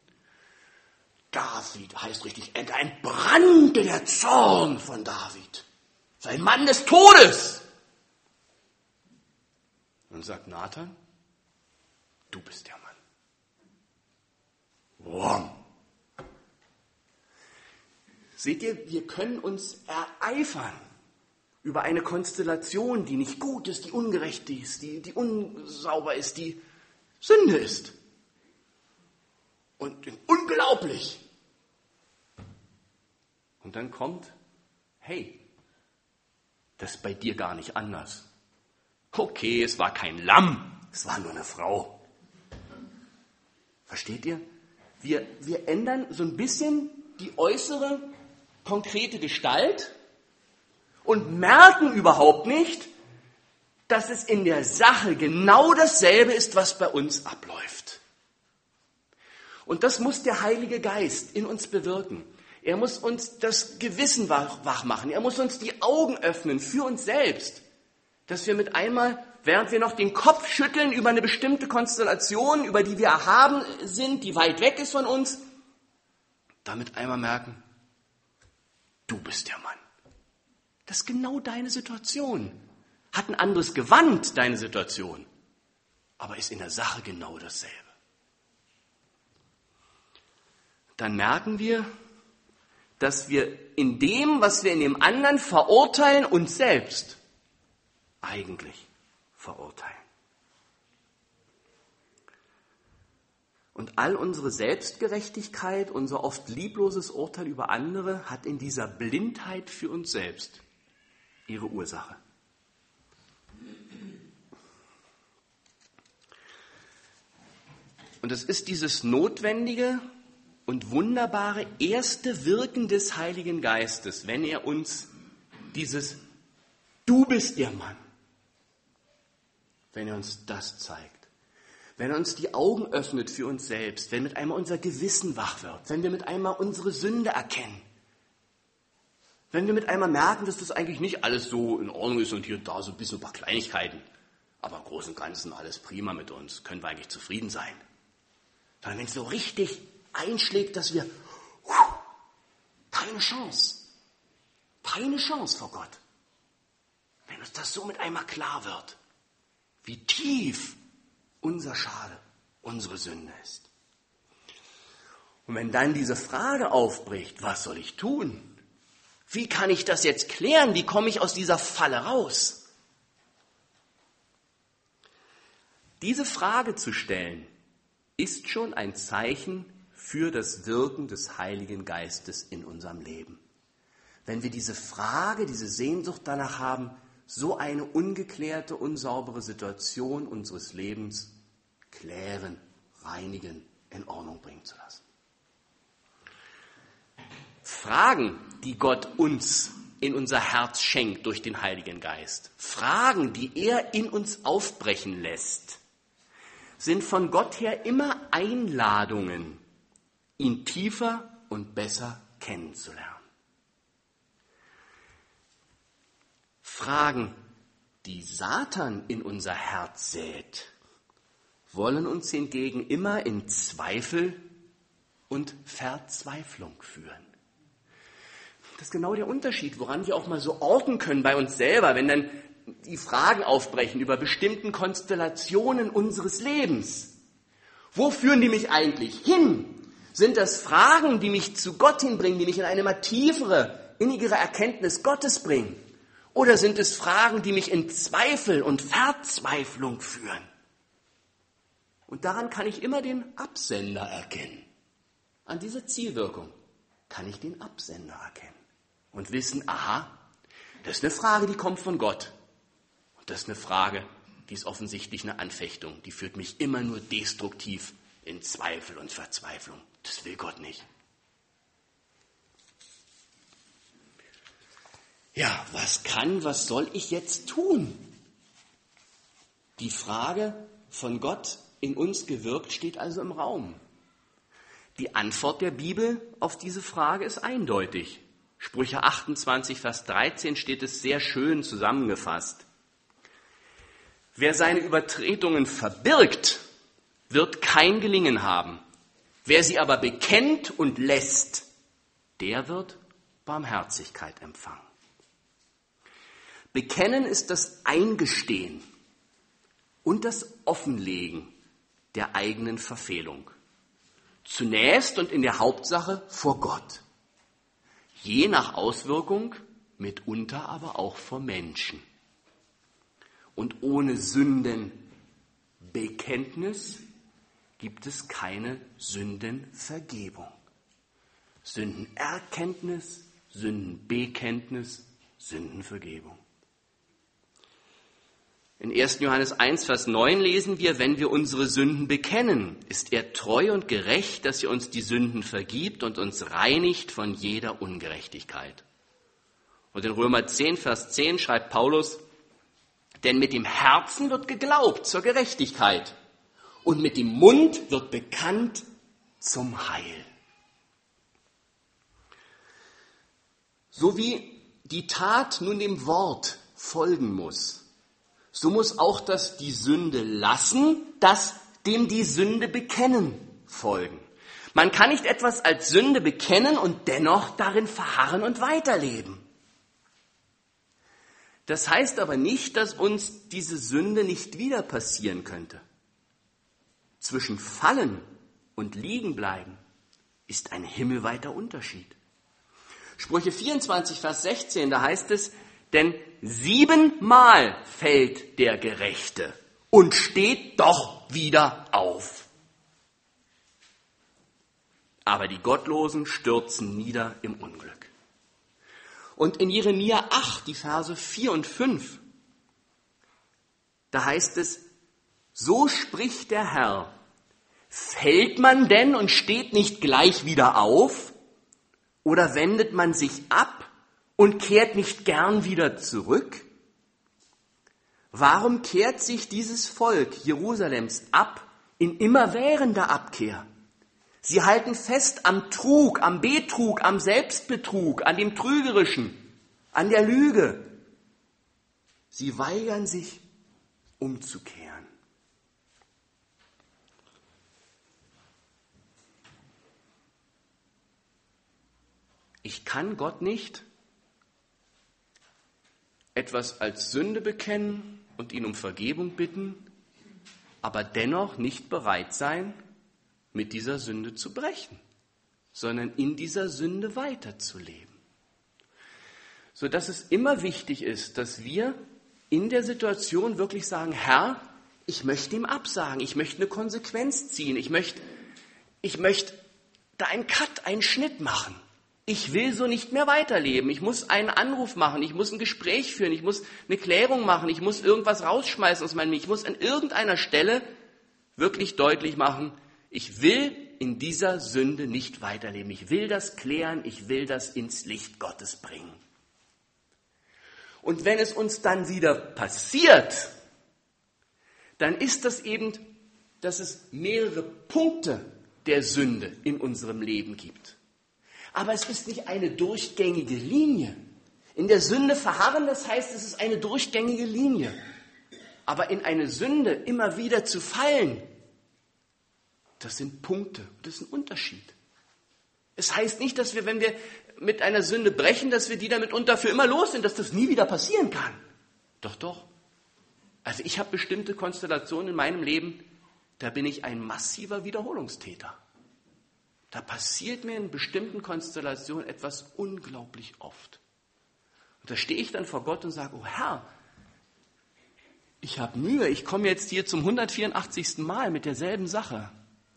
David heißt richtig, da entbrannte der Zorn von David. Sein Mann des Todes. Und sagt Nathan, du bist der Mann. Wom. Seht ihr, wir können uns ereifern über eine Konstellation, die nicht gut ist, die ungerecht ist, die unsauber ist, die Sünde ist. Und unglaublich. Und dann kommt, hey, das ist bei dir gar nicht anders. Okay, es war kein Lamm, es war nur eine Frau. Versteht ihr? Wir ändern so ein bisschen die äußere, konkrete Gestalt und merken überhaupt nicht, dass es in der Sache genau dasselbe ist, was bei uns abläuft. Und das muss der Heilige Geist in uns bewirken. Er muss uns das Gewissen wach machen. Er muss uns die Augen öffnen für uns selbst. Dass wir mit einmal, während wir noch den Kopf schütteln über eine bestimmte Konstellation, über die wir erhaben sind, die weit weg ist von uns, damit einmal merken, du bist der Mann. Das ist genau deine Situation. Hat ein anderes Gewand, deine Situation, aber ist in der Sache genau dasselbe. Dann merken wir, dass wir in dem, was wir in dem anderen verurteilen, uns selbst eigentlich verurteilen. Und all unsere Selbstgerechtigkeit, unser oft liebloses Urteil über andere hat in dieser Blindheit für uns selbst ihre Ursache. Und es ist dieses notwendige und wunderbare erste Wirken des Heiligen Geistes, wenn er uns dieses Du bist der Mann, wenn er uns das zeigt, wenn er uns die Augen öffnet für uns selbst, wenn mit einmal unser Gewissen wach wird, wenn wir mit einmal unsere Sünde erkennen, wenn wir mit einmal merken, dass das eigentlich nicht alles so in Ordnung ist und hier und da so ein bisschen ein paar Kleinigkeiten, aber im Großen und Ganzen alles prima mit uns, können wir eigentlich zufrieden sein. Sondern wenn es so richtig einschlägt, dass wir keine Chance vor Gott. Wenn uns das so mit einmal klar wird, wie tief unser Schade, unsere Sünde ist. Und wenn dann diese Frage aufbricht, was soll ich tun? Wie kann ich das jetzt klären? Wie komme ich aus dieser Falle raus? Diese Frage zu stellen, ist schon ein Zeichen für das Wirken des Heiligen Geistes in unserem Leben. Wenn wir diese Frage, diese Sehnsucht danach haben, so eine ungeklärte, unsaubere Situation unseres Lebens klären, reinigen, in Ordnung bringen zu lassen. Fragen, die Gott uns in unser Herz schenkt durch den Heiligen Geist, Fragen, die er in uns aufbrechen lässt, sind von Gott her immer Einladungen, ihn tiefer und besser kennenzulernen. Fragen, die Satan in unser Herz sät, wollen uns hingegen immer in Zweifel und Verzweiflung führen. Das ist genau der Unterschied, woran wir auch mal so orten können bei uns selber, wenn dann die Fragen aufbrechen über bestimmten Konstellationen unseres Lebens. Wo führen die mich eigentlich hin? Sind das Fragen, die mich zu Gott hinbringen, die mich in eine immer tiefere, innigere Erkenntnis Gottes bringen? Oder sind es Fragen, die mich in Zweifel und Verzweiflung führen? Und daran kann ich immer den Absender erkennen. An dieser Zielwirkung kann ich den Absender erkennen. Und wissen, aha, das ist eine Frage, die kommt von Gott. Und das ist eine Frage, die ist offensichtlich eine Anfechtung. Die führt mich immer nur destruktiv in Zweifel und Verzweiflung. Das will Gott nicht. Ja, was soll ich jetzt tun? Die Frage, von Gott in uns gewirkt, steht also im Raum. Die Antwort der Bibel auf diese Frage ist eindeutig. Sprüche 28, Vers 13 steht es sehr schön zusammengefasst. Wer seine Übertretungen verbirgt, wird kein Gelingen haben. Wer sie aber bekennt und lässt, der wird Barmherzigkeit empfangen. Bekennen ist das Eingestehen und das Offenlegen der eigenen Verfehlung. Zunächst und in der Hauptsache vor Gott. Je nach Auswirkung, mitunter aber auch vor Menschen. Und ohne Sündenbekenntnis gibt es keine Sündenvergebung. Sündenerkenntnis, Sündenbekenntnis, Sündenvergebung. In 1. Johannes 1, Vers 9 lesen wir, wenn wir unsere Sünden bekennen, ist er treu und gerecht, dass er uns die Sünden vergibt und uns reinigt von jeder Ungerechtigkeit. Und in Römer 10, Vers 10 schreibt Paulus, denn mit dem Herzen wird geglaubt zur Gerechtigkeit und mit dem Mund wird bekannt zum Heil. So wie die Tat nun dem Wort folgen muss, so muss auch das die Sünde lassen, das dem die Sünde bekennen folgen. Man kann nicht etwas als Sünde bekennen und dennoch darin verharren und weiterleben. Das heißt aber nicht, dass uns diese Sünde nicht wieder passieren könnte. Zwischen Fallen und Liegenbleiben ist ein himmelweiter Unterschied. Sprüche 24, Vers 16, da heißt es, denn 7-mal fällt der Gerechte und steht doch wieder auf. Aber die Gottlosen stürzen nieder im Unglück. Und in Jeremia 8, die Verse 4 und 5, da heißt es, so spricht der Herr, Fällt man denn und steht nicht gleich wieder auf? Oder wendet man sich ab und kehrt nicht gern wieder zurück? Warum kehrt sich dieses Volk Jerusalems ab in immerwährender Abkehr? Sie halten fest am Trug, am Betrug, am Selbstbetrug, an dem Trügerischen, an der Lüge. Sie weigern sich, umzukehren. Ich kann Gott nicht etwas als Sünde bekennen und ihn um Vergebung bitten, aber dennoch nicht bereit sein, mit dieser Sünde zu brechen, sondern in dieser Sünde weiterzuleben. Sodass es immer wichtig ist, dass wir in der Situation wirklich sagen, Herr, ich möchte ihm absagen, ich möchte eine Konsequenz ziehen, ich möchte da einen Cut, einen Schnitt machen. Ich will so nicht mehr weiterleben. Ich muss einen Anruf machen, ich muss ein Gespräch führen, ich muss eine Klärung machen, ich muss irgendwas rausschmeißen aus meinem Leben. Ich muss an irgendeiner Stelle wirklich deutlich machen, ich will in dieser Sünde nicht weiterleben. Ich will das klären, ich will das ins Licht Gottes bringen. Und wenn es uns dann wieder passiert, dann ist das eben, dass es mehrere Punkte der Sünde in unserem Leben gibt. Aber es ist nicht eine durchgängige Linie. In der Sünde verharren, das heißt, es ist eine durchgängige Linie. Aber in eine Sünde immer wieder zu fallen, das sind Punkte, das ist ein Unterschied. Es heißt nicht, dass wir, wenn wir mit einer Sünde brechen, dass wir die damit für immer los sind, dass das nie wieder passieren kann. Doch. Also ich habe bestimmte Konstellationen in meinem Leben, da bin ich ein massiver Wiederholungstäter. Da passiert mir in bestimmten Konstellationen etwas unglaublich oft. Und da stehe ich dann vor Gott und sage, oh Herr, ich habe Mühe, ich komme jetzt hier zum 184. Mal mit derselben Sache.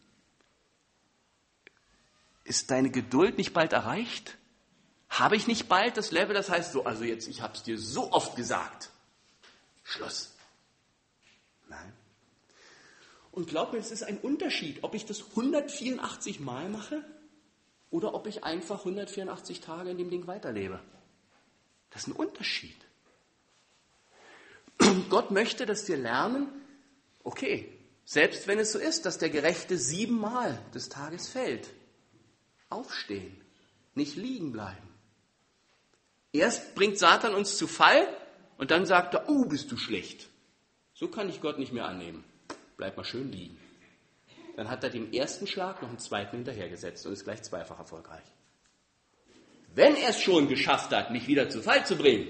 Ist deine Geduld nicht bald erreicht? Habe ich nicht bald das Level, das heißt so, also jetzt, ich habe es dir so oft gesagt. Schluss. Nein. Und glaub mir, es ist ein Unterschied, ob ich das 184 Mal mache oder ob ich einfach 184 Tage in dem Ding weiterlebe. Das ist ein Unterschied. Und Gott möchte, dass wir lernen, okay, selbst wenn es so ist, dass der Gerechte 7 Mal des Tages fällt, aufstehen, nicht liegen bleiben. Erst bringt Satan uns zu Fall und dann sagt er, oh, bist du schlecht. So kann ich Gott nicht mehr annehmen. Bleib mal schön liegen. Dann hat er dem ersten Schlag noch einen zweiten hinterhergesetzt und ist gleich zweifach erfolgreich. Wenn er es schon geschafft hat, mich wieder zu Fall zu bringen,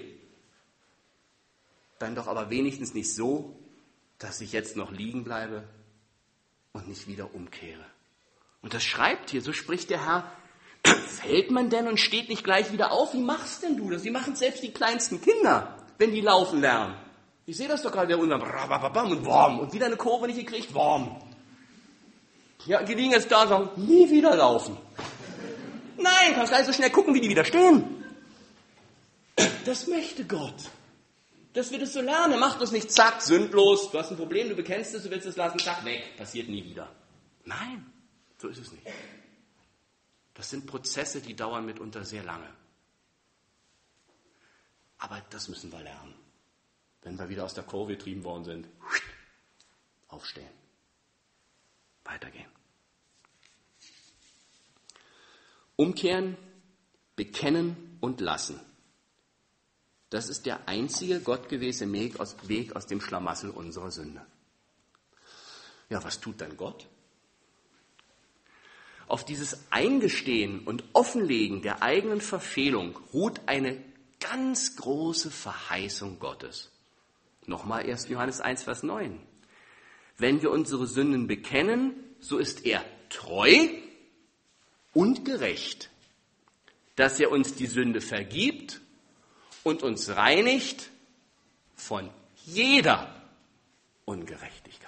dann doch aber wenigstens nicht so, dass ich jetzt noch liegen bleibe und nicht wieder umkehre. Und das schreibt hier, so spricht der Herr, fällt man denn und steht nicht gleich wieder auf? Wie machst denn du das? Wie machen selbst die kleinsten Kinder, wenn die laufen lernen? Ich sehe das doch gerade, der unten, und warm, und wieder eine Kurve nicht gekriegt, warm. Ja, die liegen jetzt da und sagen, nie wieder laufen. Nein, kannst gleich so schnell gucken, wie die wieder stehen. Das möchte Gott. Dass wir das so lernen. Er macht uns nicht, zack, sündlos, du hast ein Problem, du bekennst es, du willst es lassen, zack, weg, passiert nie wieder. Nein, so ist es nicht. Das sind Prozesse, die dauern mitunter sehr lange. Aber das müssen wir lernen. Wenn wir wieder aus der Kurve getrieben worden sind, aufstehen, weitergehen. Umkehren, bekennen und lassen. Das ist der einzige gottgemäße Weg aus dem Schlamassel unserer Sünde. Ja, was tut dann Gott? Auf dieses Eingestehen und Offenlegen der eigenen Verfehlung ruht eine ganz große Verheißung Gottes. Nochmal 1. Johannes 1, Vers 9. Wenn wir unsere Sünden bekennen, so ist er treu und gerecht, dass er uns die Sünde vergibt und uns reinigt von jeder Ungerechtigkeit.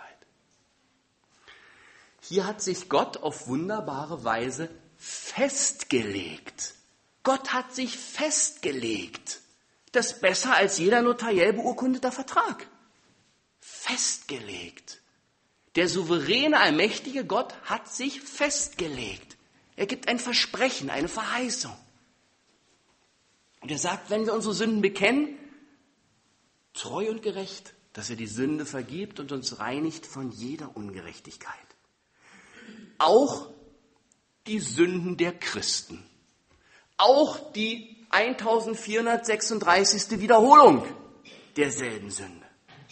Hier hat sich Gott auf wunderbare Weise festgelegt. Gott hat sich festgelegt. Das ist besser als jeder notariell beurkundeter Vertrag. Festgelegt. Der souveräne, allmächtige Gott hat sich festgelegt. Er gibt ein Versprechen, eine Verheißung. Und er sagt, wenn wir unsere Sünden bekennen, treu und gerecht, dass er die Sünde vergibt und uns reinigt von jeder Ungerechtigkeit. Auch die Sünden der Christen. Auch die 1436. Wiederholung derselben Sünde.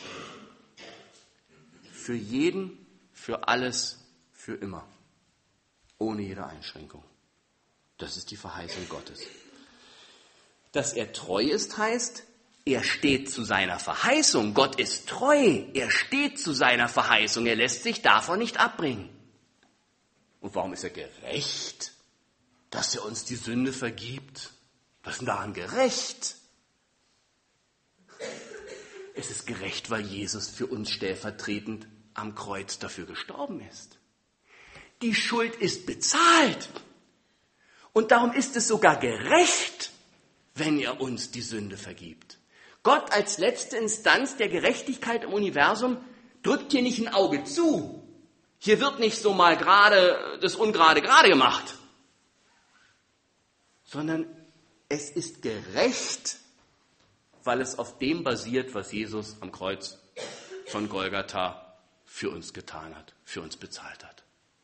Für jeden, für alles, für immer. Ohne jede Einschränkung. Das ist die Verheißung Gottes. Dass er treu ist, heißt, er steht zu seiner Verheißung. Gott ist treu. Er steht zu seiner Verheißung. Er lässt sich davon nicht abbringen. Und warum ist er gerecht? Dass er uns die Sünde vergibt. Was ist denn daran gerecht? Es ist gerecht, weil Jesus für uns stellvertretend am Kreuz dafür gestorben ist. Die Schuld ist bezahlt. Und darum ist es sogar gerecht, wenn er uns die Sünde vergibt. Gott als letzte Instanz der Gerechtigkeit im Universum drückt hier nicht ein Auge zu. Hier wird nicht so mal gerade das Ungerade gerade gemacht, sondern es ist gerecht, weil es auf dem basiert, was Jesus am Kreuz von Golgatha für uns getan hat, für uns bezahlt hat.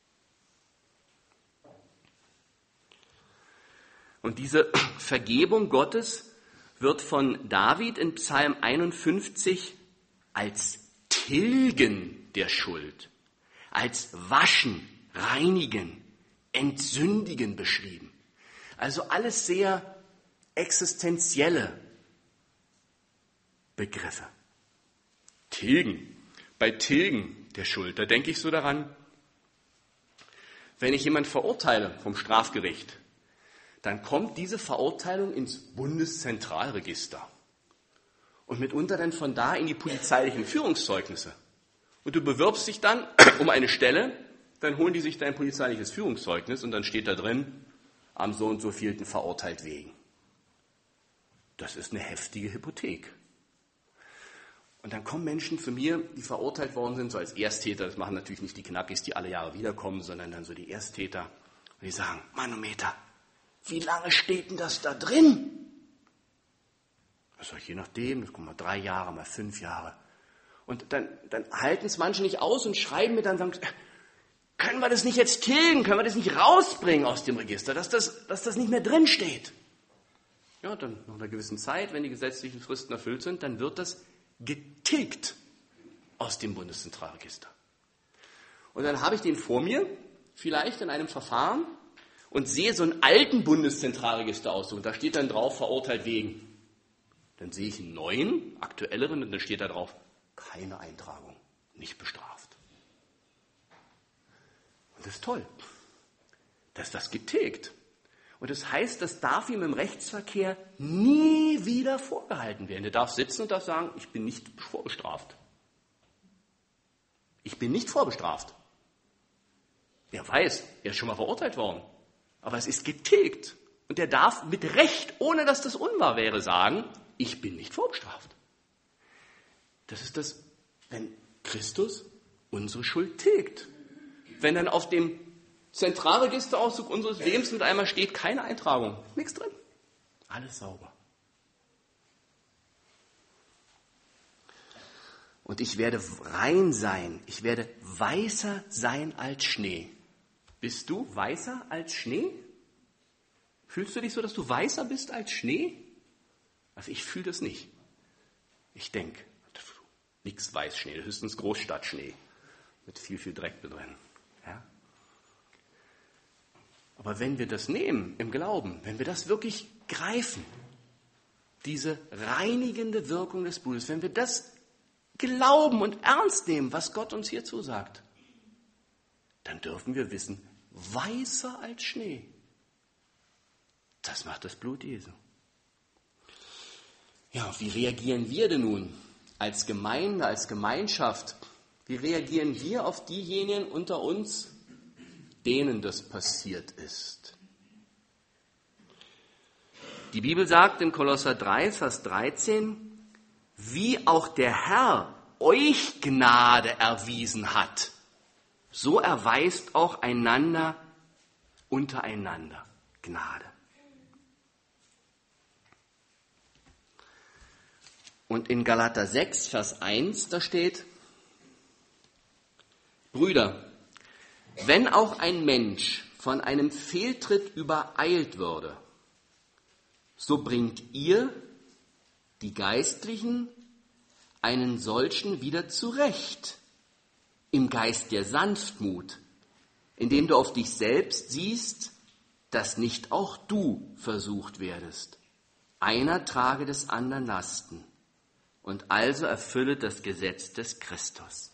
Und diese Vergebung Gottes wird von David in Psalm 51 als Tilgen der Schuld, als Waschen, Reinigen, Entsündigen beschrieben. Also alles sehr existenzielle Begriffe. Tilgen. Bei Tilgen der Schuld, da denke ich so daran, wenn ich jemanden verurteile vom Strafgericht, dann kommt diese Verurteilung ins Bundeszentralregister und mitunter dann von da in die polizeilichen Führungszeugnisse. Und du bewirbst dich dann um eine Stelle, dann holen die sich dein polizeiliches Führungszeugnis und dann steht da drin, am so und so vielten verurteilt wegen. Das ist eine heftige Hypothek. Und dann kommen Menschen zu mir, die verurteilt worden sind, so als Ersttäter. Das machen natürlich nicht die Knackis, die alle Jahre wiederkommen, sondern dann so die Ersttäter. Und die sagen, Manometer, wie lange steht denn das da drin? Das sage ich, je nachdem, das kommen mal 3 Jahre, mal 5 Jahre. Und dann halten es manche nicht aus und schreiben mir dann, sagen, können wir das nicht jetzt tilgen, können wir das nicht rausbringen aus dem Register, dass das nicht mehr drin steht. Ja, dann nach einer gewissen Zeit, wenn die gesetzlichen Fristen erfüllt sind, dann wird das getilgt aus dem Bundeszentralregister. Und dann habe ich den vor mir, vielleicht in einem Verfahren, und sehe so einen alten Bundeszentralregisterauszug. Da steht dann drauf, verurteilt wegen. Dann sehe ich einen neuen, aktuelleren, und dann steht da drauf, keine Eintragung, nicht bestraft. Und das ist toll. Das ist das getilgt. Und das heißt, das darf ihm im Rechtsverkehr nie wieder vorgehalten werden. Er darf sitzen und darf sagen, ich bin nicht vorbestraft. Ich bin nicht vorbestraft. Er weiß, er ist schon mal verurteilt worden. Aber es ist getilgt. Und er darf mit Recht, ohne dass das unwahr wäre, sagen, ich bin nicht vorbestraft. Das ist das, wenn Christus unsere Schuld tilgt. Wenn dann auf dem Zentralregisterauszug unseres Lebens mit einmal steht, keine Eintragung, nichts drin. Alles sauber. Und ich werde rein sein, ich werde weißer sein als Schnee. Bist du weißer als Schnee? Fühlst du dich so, dass du weißer bist als Schnee? Also ich fühle das nicht. Ich denke, nichts Weißschnee, höchstens Großstadtschnee mit viel, viel Dreck drin. Ja? Aber wenn wir das nehmen im Glauben, wenn wir das wirklich greifen, diese reinigende Wirkung des Blutes, wenn wir das glauben und ernst nehmen, was Gott uns hier zusagt, dann dürfen wir wissen, weißer als Schnee. Das macht das Blut Jesu. Ja, wie reagieren wir denn nun als Gemeinde, als Gemeinschaft? Wie reagieren wir auf diejenigen unter uns, denen das passiert ist? Die Bibel sagt in Kolosser 3, Vers 13, wie auch der Herr euch Gnade erwiesen hat, so erweist auch einander untereinander Gnade. Und in Galater 6, Vers 1, da steht: Brüder, wenn auch ein Mensch von einem Fehltritt übereilt würde, so bringt ihr, die Geistlichen, einen solchen wieder zurecht, im Geist der Sanftmut, indem du auf dich selbst siehst, dass nicht auch du versucht werdest. Einer trage des anderen Lasten und also erfülle das Gesetz des Christus.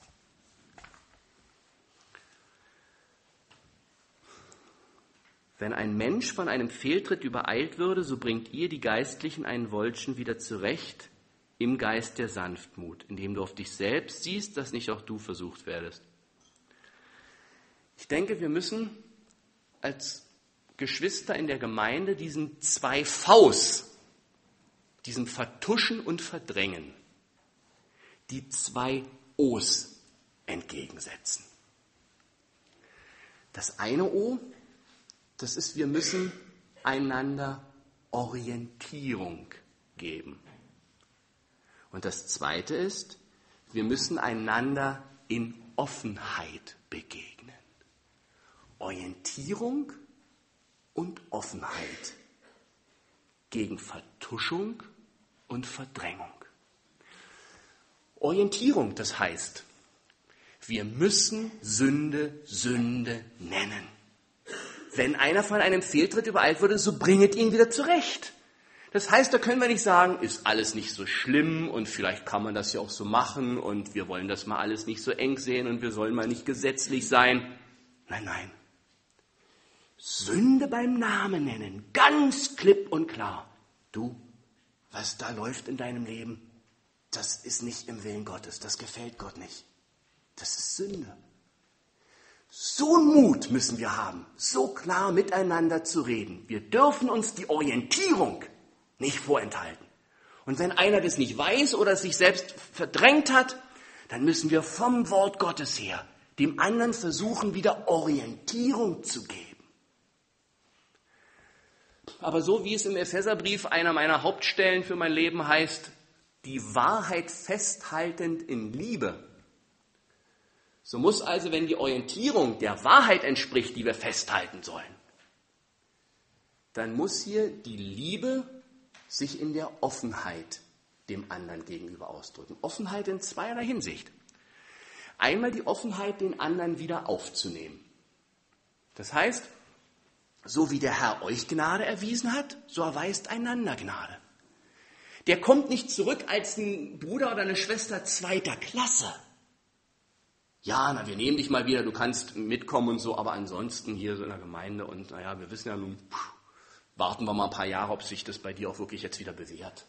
Wenn ein Mensch von einem Fehltritt übereilt würde, so bringt ihr, die Geistlichen, einen Wolschen wieder zurecht im Geist der Sanftmut, indem du auf dich selbst siehst, dass nicht auch du versucht werdest. Ich denke, wir müssen als Geschwister in der Gemeinde diesen zwei Vs, diesem Vertuschen und Verdrängen, die zwei O's entgegensetzen. Das eine O, das ist, wir müssen einander Orientierung geben. Und das zweite ist, wir müssen einander in Offenheit begegnen. Orientierung und Offenheit gegen Vertuschung und Verdrängung. Orientierung, das heißt, wir müssen Sünde Sünde nennen. Wenn einer von einem Fehltritt übereilt wurde, so bringet ihn wieder zurecht. Das heißt, da können wir nicht sagen, ist alles nicht so schlimm und vielleicht kann man das ja auch so machen und wir wollen das mal alles nicht so eng sehen und wir sollen mal nicht gesetzlich sein. Nein, nein. Sünde beim Namen nennen, ganz klipp und klar. Du, was da läuft in deinem Leben, das ist nicht im Willen Gottes, das gefällt Gott nicht. Das ist Sünde. So einen Mut müssen wir haben, so klar miteinander zu reden. Wir dürfen uns die Orientierung nicht vorenthalten. Und wenn einer das nicht weiß oder sich selbst verdrängt hat, dann müssen wir vom Wort Gottes her dem anderen versuchen, wieder Orientierung zu geben. Aber so wie es im Epheserbrief, einer meiner Hauptstellen für mein Leben heißt, die Wahrheit festhaltend in Liebe. So muss also, wenn die Orientierung der Wahrheit entspricht, die wir festhalten sollen, dann muss hier die Liebe sich in der Offenheit dem anderen gegenüber ausdrücken. Offenheit in zweierlei Hinsicht. Einmal die Offenheit, den anderen wieder aufzunehmen. Das heißt, so wie der Herr euch Gnade erwiesen hat, so erweist einander Gnade. Der kommt nicht zurück als ein Bruder oder eine Schwester zweiter Klasse. Ja, na, wir nehmen dich mal wieder, du kannst mitkommen und so, aber ansonsten hier so in der Gemeinde und naja, wir wissen ja nun, warten wir mal ein paar Jahre, ob sich das bei dir auch wirklich jetzt wieder bewährt.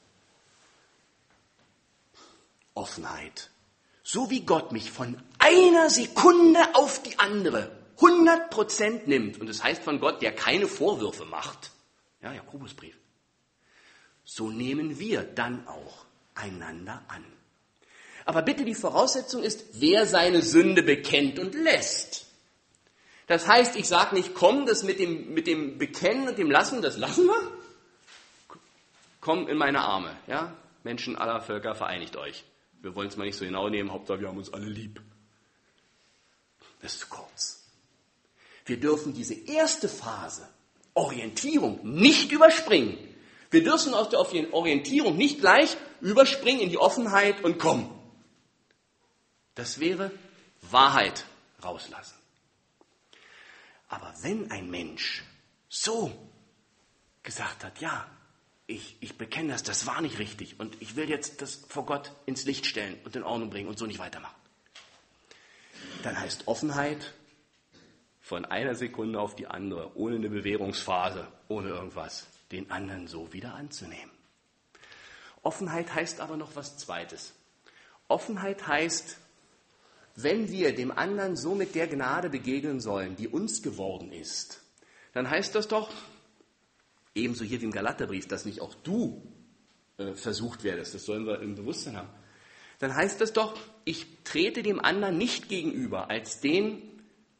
Offenheit. So wie Gott mich von einer Sekunde auf die andere 100% nimmt, und das heißt von Gott, der keine Vorwürfe macht. Ja, Jakobusbrief. So nehmen wir dann auch einander an. Aber bitte, die Voraussetzung ist, wer seine Sünde bekennt und lässt. Das heißt, ich sage nicht, komm, das mit dem Bekennen und dem Lassen, das lassen wir. Komm in meine Arme. Ja? Menschen aller Völker, vereinigt euch. Wir wollen es mal nicht so genau nehmen, Hauptsache wir haben uns alle lieb. Das ist zu kurz. Wir dürfen diese erste Phase, Orientierung, nicht überspringen. Wir dürfen aus der Orientierung nicht gleich überspringen in die Offenheit und kommen. Das wäre Wahrheit rauslassen. Aber wenn ein Mensch so gesagt hat, ja, ich bekenne das war nicht richtig und ich will jetzt das vor Gott ins Licht stellen und in Ordnung bringen und so nicht weitermachen, dann heißt Offenheit von einer Sekunde auf die andere, ohne eine Bewährungsphase, ohne irgendwas, den anderen so wieder anzunehmen. Offenheit heißt aber noch was Zweites. Offenheit heißt, wenn wir dem anderen so mit der Gnade begegnen sollen, die uns geworden ist, dann heißt das doch, ebenso hier wie im Galaterbrief, dass nicht auch du versucht werdest, das sollen wir im Bewusstsein haben, dann heißt das doch, ich trete dem anderen nicht gegenüber als den,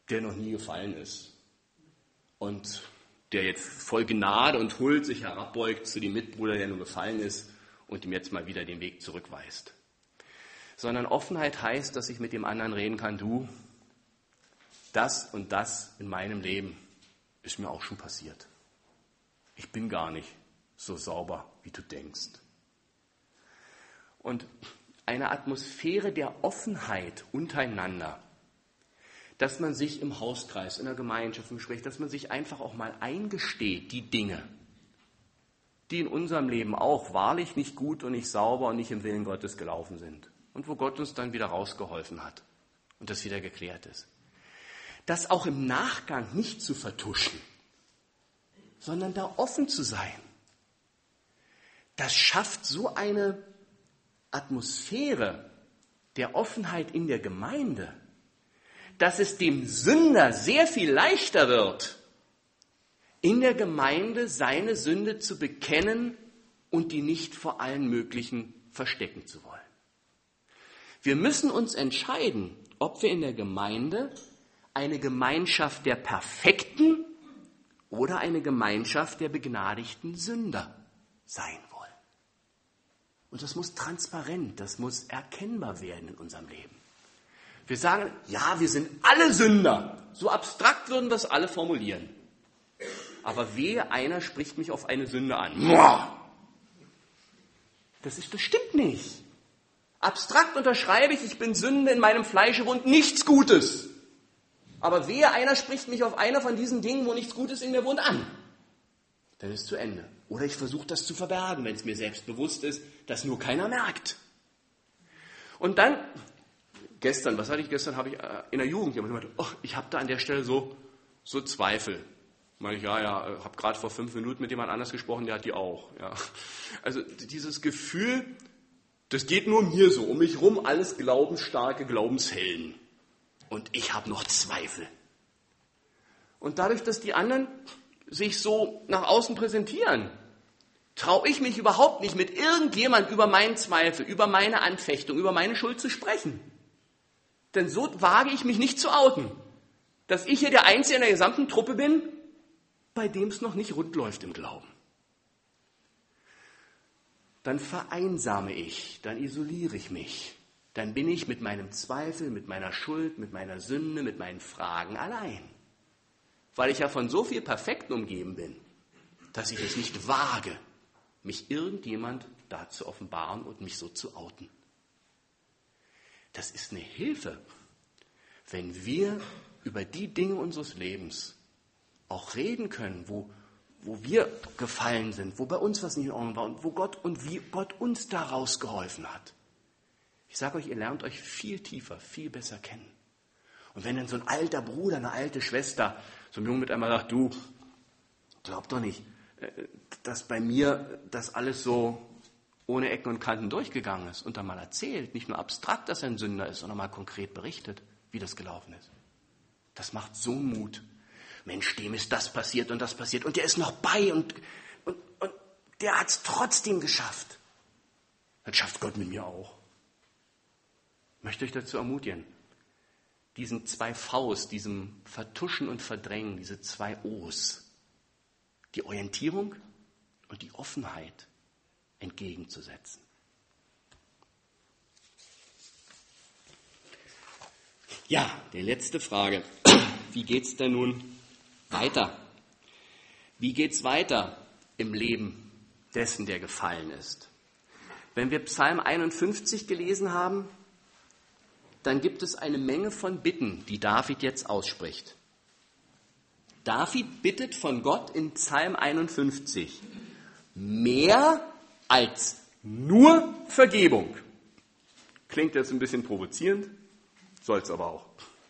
der noch nie gefallen ist und der jetzt voll Gnade und Huld sich herabbeugt zu dem Mitbruder, der nur gefallen ist und ihm jetzt mal wieder den Weg zurückweist. Sondern Offenheit heißt, dass ich mit dem anderen reden kann, du, das und das in meinem Leben ist mir auch schon passiert. Ich bin gar nicht so sauber, wie du denkst. Und eine Atmosphäre der Offenheit untereinander, dass man sich im Hauskreis, in der Gemeinschaft, im Gespräch, dass man sich einfach auch mal eingesteht, die Dinge, die in unserem Leben auch wahrlich nicht gut und nicht sauber und nicht im Willen Gottes gelaufen sind. Und wo Gott uns dann wieder rausgeholfen hat und das wieder geklärt ist. Das auch im Nachgang nicht zu vertuschen, sondern da offen zu sein. Das schafft so eine Atmosphäre der Offenheit in der Gemeinde, dass es dem Sünder sehr viel leichter wird, in der Gemeinde seine Sünde zu bekennen und die nicht vor allen möglichen verstecken zu wollen. Wir müssen uns entscheiden, ob wir in der Gemeinde eine Gemeinschaft der Perfekten oder eine Gemeinschaft der begnadigten Sünder sein wollen. Und das muss transparent, das muss erkennbar werden in unserem Leben. Wir sagen, ja, wir sind alle Sünder. So abstrakt würden wir es alle formulieren. Aber wehe, einer spricht mich auf eine Sünde an. Das stimmt nicht. Abstrakt unterschreibe ich bin Sünde in meinem Fleische wohnt nichts Gutes. Aber wehe, einer spricht mich auf einer von diesen Dingen, wo nichts Gutes in mir wohnt, an. Dann ist es zu Ende. Oder ich versuche das zu verbergen, wenn es mir selbst bewusst ist, dass nur keiner merkt. Und dann... Gestern habe ich in der Jugend jemand gesagt, ich habe da an der Stelle so Zweifel. Ich habe gerade vor 5 Minuten mit jemand anders gesprochen, der hat die auch. Ja. Also dieses Gefühl, das geht nur mir so, um mich rum alles glaubensstarke Glaubenshelden. Und ich habe noch Zweifel. Und dadurch, dass die anderen sich so nach außen präsentieren, traue ich mich überhaupt nicht, mit irgendjemand über meinen Zweifel, über meine Anfechtung, über meine Schuld zu sprechen. Denn so wage ich mich nicht zu outen, dass ich hier der Einzige in der gesamten Truppe bin, bei dem es noch nicht rund läuft im Glauben. Dann vereinsame ich, dann isoliere ich mich, dann bin ich mit meinem Zweifel, mit meiner Schuld, mit meiner Sünde, mit meinen Fragen allein. Weil ich ja von so viel Perfekten umgeben bin, dass ich es nicht wage, mich irgendjemand da zu offenbaren und mich so zu outen. Das ist eine Hilfe, wenn wir über die Dinge unseres Lebens auch reden können, wo wir gefallen sind, wo bei uns was nicht in Ordnung war und wie Gott uns da rausgeholfen hat. Ich sage euch, ihr lernt euch viel tiefer, viel besser kennen. Und wenn dann so ein alter Bruder, eine alte Schwester, so ein Junge mit einmal sagt, du, glaub doch nicht, dass bei mir das alles so ohne Ecken und Kanten durchgegangen ist und dann mal erzählt, nicht nur abstrakt, dass er ein Sünder ist, sondern mal konkret berichtet, wie das gelaufen ist. Das macht so einen Mut. Mensch, dem ist das passiert und der ist noch bei und der hat es trotzdem geschafft. Das schafft Gott mit mir auch. Ich möchte euch dazu ermutigen, diesen 2 Vs, diesem Vertuschen und Verdrängen, diese 2 O's, die Orientierung und die Offenheit entgegenzusetzen. Ja, die letzte Frage. Wie geht's denn nun weiter? Wie geht's weiter im Leben dessen, der gefallen ist? Wenn wir Psalm 51 gelesen haben, dann gibt es eine Menge von Bitten, die David jetzt ausspricht. David bittet von Gott in Psalm 51 mehr als nur Vergebung. Klingt jetzt ein bisschen provozierend, soll es aber auch.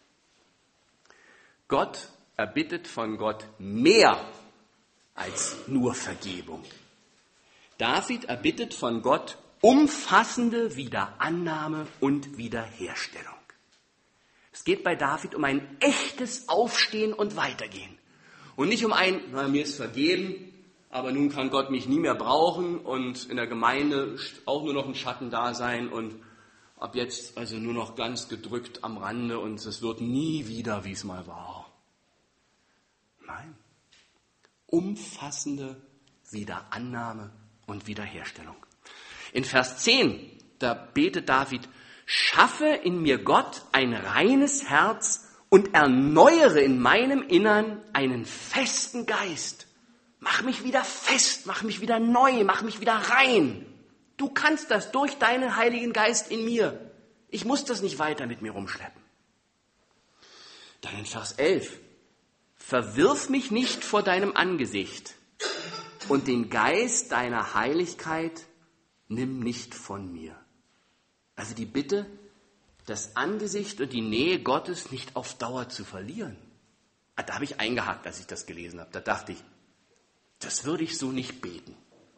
Gott erbittet von Gott mehr als nur Vergebung. David erbittet von Gott umfassende Wiederannahme und Wiederherstellung. Es geht bei David um ein echtes Aufstehen und Weitergehen. Und nicht um mir ist vergeben, aber nun kann Gott mich nie mehr brauchen und in der Gemeinde auch nur noch ein Schatten da sein und Ab jetzt also nur noch ganz gedrückt am Rande und es wird nie wieder, wie es mal war. Nein, umfassende Wiederannahme und Wiederherstellung. In Vers 10, da betet David, schaffe in mir Gott ein reines Herz und erneuere in meinem Innern einen festen Geist. Mach mich wieder fest, mach mich wieder neu, mach mich wieder rein. Du kannst das durch deinen Heiligen Geist in mir. Ich muss das nicht weiter mit mir rumschleppen. Dann in Vers 11. Verwirf mich nicht vor deinem Angesicht und den Geist deiner Heiligkeit nimm nicht von mir. Also die Bitte, das Angesicht und die Nähe Gottes nicht auf Dauer zu verlieren. Da habe ich eingehakt, als ich das gelesen habe. Da dachte ich, das würde ich so nicht beten.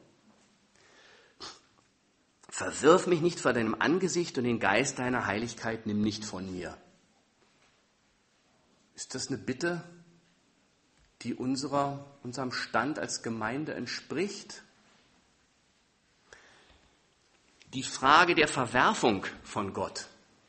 Verwirf mich nicht vor deinem Angesicht und den Geist deiner Heiligkeit nimm nicht von mir. Ist das eine Bitte, die unserem Stand als Gemeinde entspricht? Die Frage der Verwerfung von Gott,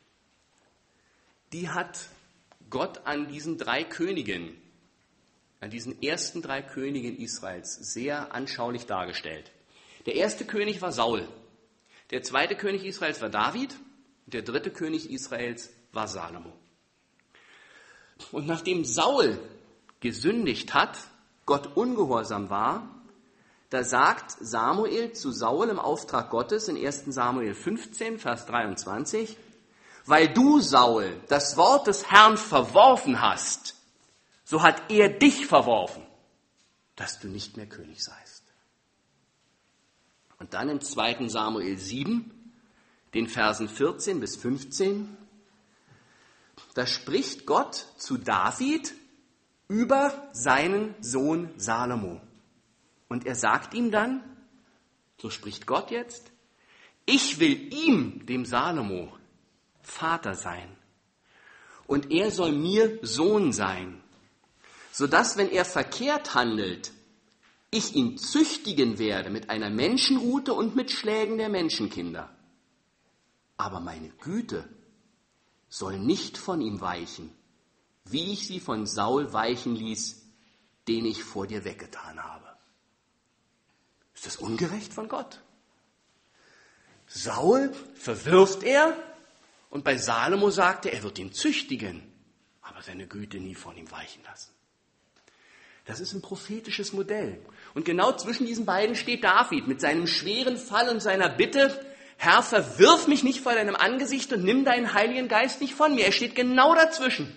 die hat Gott an diesen drei Königen, an diesen ersten drei Königen Israels sehr anschaulich dargestellt. Der erste König war Saul, der zweite König Israels war David und der dritte König Israels war Salomo. Und nachdem Saul gesündigt hat, Gott ungehorsam war, da sagt Samuel zu Saul im Auftrag Gottes in 1. Samuel 15, Vers 23, weil du, Saul, das Wort des Herrn verworfen hast, so hat er dich verworfen, dass du nicht mehr König seist. Und dann im 2. Samuel 7, den Versen 14 bis 15, da spricht Gott zu David über seinen Sohn Salomo. Und er sagt ihm dann, so spricht Gott jetzt, ich will ihm, dem Salomo, Vater sein. Und er soll mir Sohn sein, sodass, wenn er verkehrt handelt, ich ihn züchtigen werde mit einer Menschenrute und mit Schlägen der Menschenkinder. Aber meine Güte soll nicht von ihm weichen, wie ich sie von Saul weichen ließ, den ich vor dir weggetan habe. Ist das ungerecht von Gott? Saul verwirft er und bei Salomo sagt er wird ihn züchtigen, aber seine Güte nie von ihm weichen lassen. Das ist ein prophetisches Modell. Und genau zwischen diesen beiden steht David mit seinem schweren Fall und seiner Bitte, Herr, verwirf mich nicht vor deinem Angesicht und nimm deinen Heiligen Geist nicht von mir. Er steht genau dazwischen.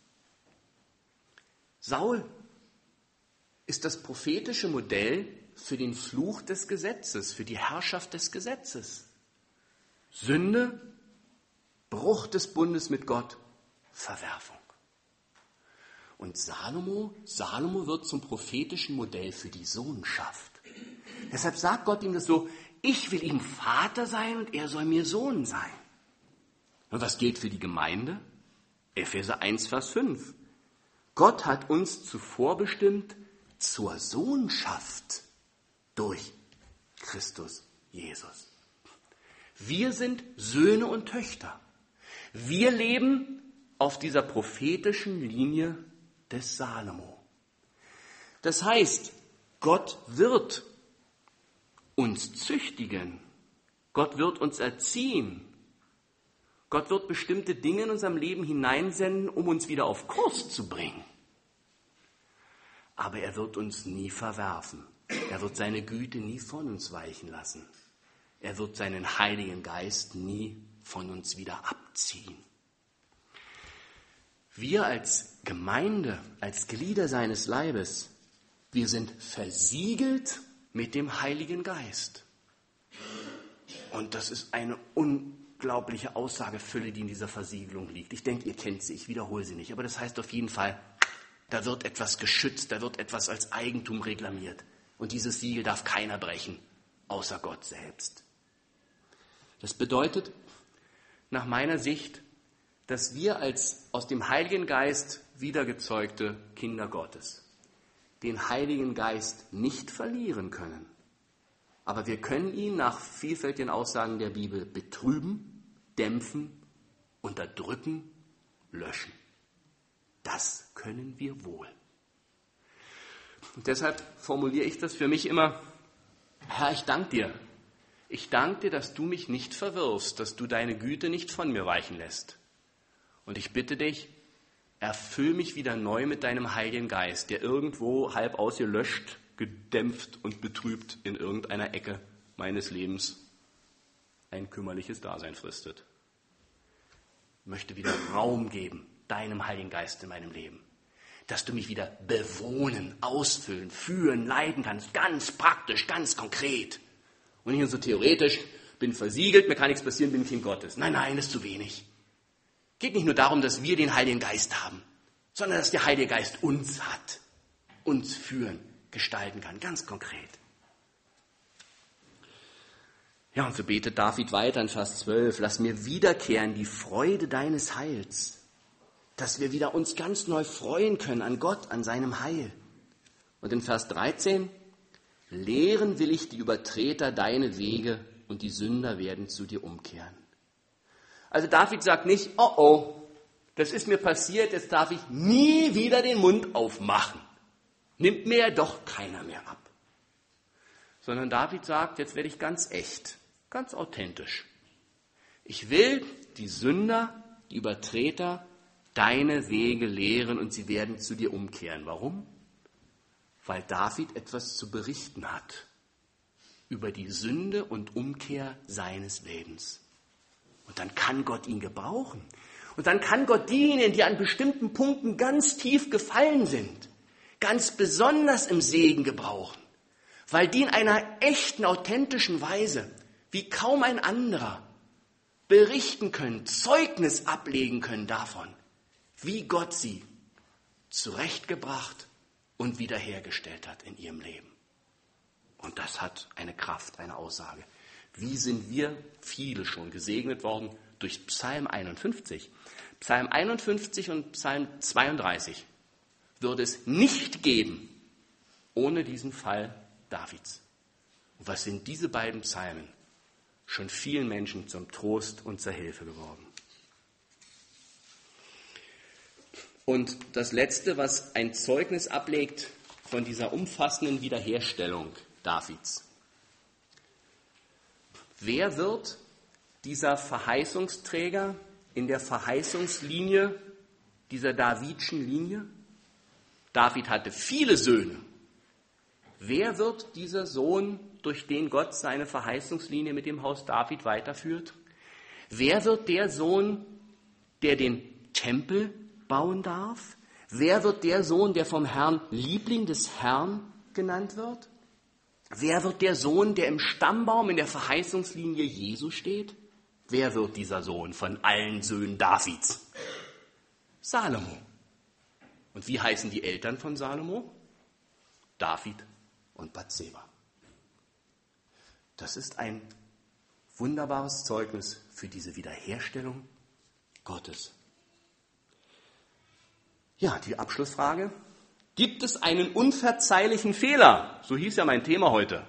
Saul ist das prophetische Modell für den Fluch des Gesetzes, für die Herrschaft des Gesetzes. Sünde, Bruch des Bundes mit Gott, Verwerfung. Und Salomo wird zum prophetischen Modell für die Sohnschaft. Deshalb sagt Gott ihm das so, ich will ihm Vater sein und er soll mir Sohn sein. Und was gilt für die Gemeinde? Epheser 1, Vers 5. Gott hat uns zuvor bestimmt zur Sohnschaft durch Christus Jesus. Wir sind Söhne und Töchter. Wir leben auf dieser prophetischen Linie des Salomo. Das heißt, Gott wird uns züchtigen. Gott wird uns erziehen. Gott wird bestimmte Dinge in unserem Leben hineinsenden, um uns wieder auf Kurs zu bringen. Aber er wird uns nie verwerfen. Er wird seine Güte nie von uns weichen lassen. Er wird seinen Heiligen Geist nie von uns wieder abziehen. Wir als Gemeinde, als Glieder seines Leibes, wir sind versiegelt mit dem Heiligen Geist. Und das ist eine unglaubliche Aussagefülle, die in dieser Versiegelung liegt. Ich denke, ihr kennt sie, ich wiederhole sie nicht. Aber das heißt auf jeden Fall, da wird etwas geschützt, da wird etwas als Eigentum reklamiert. Und dieses Siegel darf keiner brechen, außer Gott selbst. Das bedeutet, nach meiner Sicht, dass wir als aus dem Heiligen Geist wiedergezeugte Kinder Gottes den Heiligen Geist nicht verlieren können. Aber wir können ihn nach vielfältigen Aussagen der Bibel betrüben, dämpfen, unterdrücken, löschen. Das können wir wohl. Und deshalb formuliere ich das für mich immer: Herr, ich danke dir. Ich danke dir, dass du mich nicht verwirfst, dass du deine Güte nicht von mir weichen lässt. Und ich bitte dich, erfüll mich wieder neu mit deinem Heiligen Geist, der irgendwo halb ausgelöscht, gedämpft und betrübt in irgendeiner Ecke meines Lebens ein kümmerliches Dasein fristet. Ich möchte wieder Raum geben, deinem Heiligen Geist in meinem Leben, dass du mich wieder bewohnen, ausfüllen, führen, leiten kannst, ganz praktisch, ganz konkret. Und nicht nur so theoretisch, bin versiegelt, mir kann nichts passieren, bin Kind Gottes. Nein, das ist zu wenig. Geht nicht nur darum, dass wir den Heiligen Geist haben, sondern dass der Heilige Geist uns hat, uns führen, gestalten kann, ganz konkret. Ja, und so betet David weiter in Vers 12, lass mir wiederkehren die Freude deines Heils, dass wir wieder uns ganz neu freuen können an Gott, an seinem Heil. Und in Vers 13, lehren will ich die Übertreter deine Wege und die Sünder werden zu dir umkehren. Also David sagt nicht, oh, das ist mir passiert, jetzt darf ich nie wieder den Mund aufmachen. Nimmt mir ja doch keiner mehr ab. Sondern David sagt, jetzt werde ich ganz echt, ganz authentisch. Ich will die Sünder, die Übertreter, deine Wege lehren und sie werden zu dir umkehren. Warum? Weil David etwas zu berichten hat über die Sünde und Umkehr seines Lebens. Und dann kann Gott ihn gebrauchen. Und dann kann Gott diejenigen, die an bestimmten Punkten ganz tief gefallen sind, ganz besonders im Segen gebrauchen. Weil die in einer echten, authentischen Weise, wie kaum ein anderer, berichten können, Zeugnis ablegen können davon, wie Gott sie zurechtgebracht und wiederhergestellt hat in ihrem Leben. Und das hat eine Kraft, eine Aussage. Wie sind wir viele schon gesegnet worden durch Psalm 51. Psalm 51 und Psalm 32 würde es nicht geben ohne diesen Fall Davids. Und was sind diese beiden Psalmen schon vielen Menschen zum Trost und zur Hilfe geworden? Und das Letzte, was ein Zeugnis ablegt von dieser umfassenden Wiederherstellung Davids. Wer wird dieser Verheißungsträger in der Verheißungslinie, dieser Davidschen Linie? David hatte viele Söhne. Wer wird dieser Sohn, durch den Gott seine Verheißungslinie mit dem Haus David weiterführt? Wer wird der Sohn, der den Tempel bauen darf? Wer wird der Sohn, der vom Herrn Liebling des Herrn genannt wird? Wer wird der Sohn, der im Stammbaum in der Verheißungslinie Jesu steht? Wer wird dieser Sohn von allen Söhnen Davids? Salomo. Und wie heißen die Eltern von Salomo? David und Bathseba. Das ist ein wunderbares Zeugnis für diese Wiederherstellung Gottes. Ja, die Abschlussfrage. Gibt es einen unverzeihlichen Fehler? So hieß ja mein Thema heute.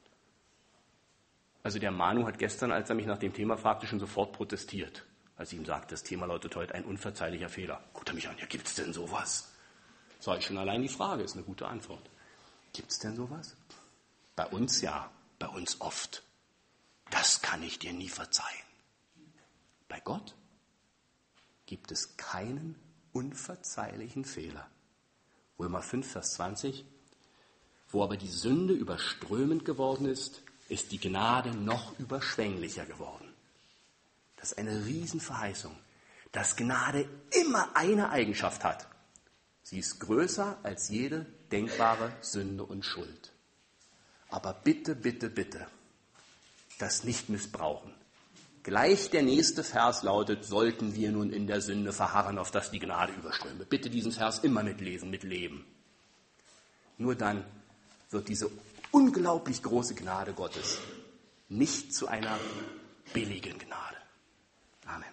Also der Manu hat gestern, als er mich nach dem Thema fragte, schon sofort protestiert, als ich ihm sagte, das Thema lautet heute ein unverzeihlicher Fehler. Guckt er mich an, ja, gibt es denn sowas? Sag ich schon, allein die Frage ist eine gute Antwort. Gibt es denn sowas? Bei uns ja, bei uns oft. Das kann ich dir nie verzeihen. Bei Gott gibt es keinen unverzeihlichen Fehler. Römer 5, Vers 20. Wo aber die Sünde überströmend geworden ist, ist die Gnade noch überschwänglicher geworden. Das ist eine Riesenverheißung, dass Gnade immer eine Eigenschaft hat. Sie ist größer als jede denkbare Sünde und Schuld. Aber bitte, bitte, bitte, das nicht missbrauchen. Gleich der nächste Vers lautet, sollten wir nun in der Sünde verharren, auf dass die Gnade überströme. Bitte diesen Vers immer mitlesen, mitleben. Nur dann wird diese unglaublich große Gnade Gottes nicht zu einer billigen Gnade. Amen.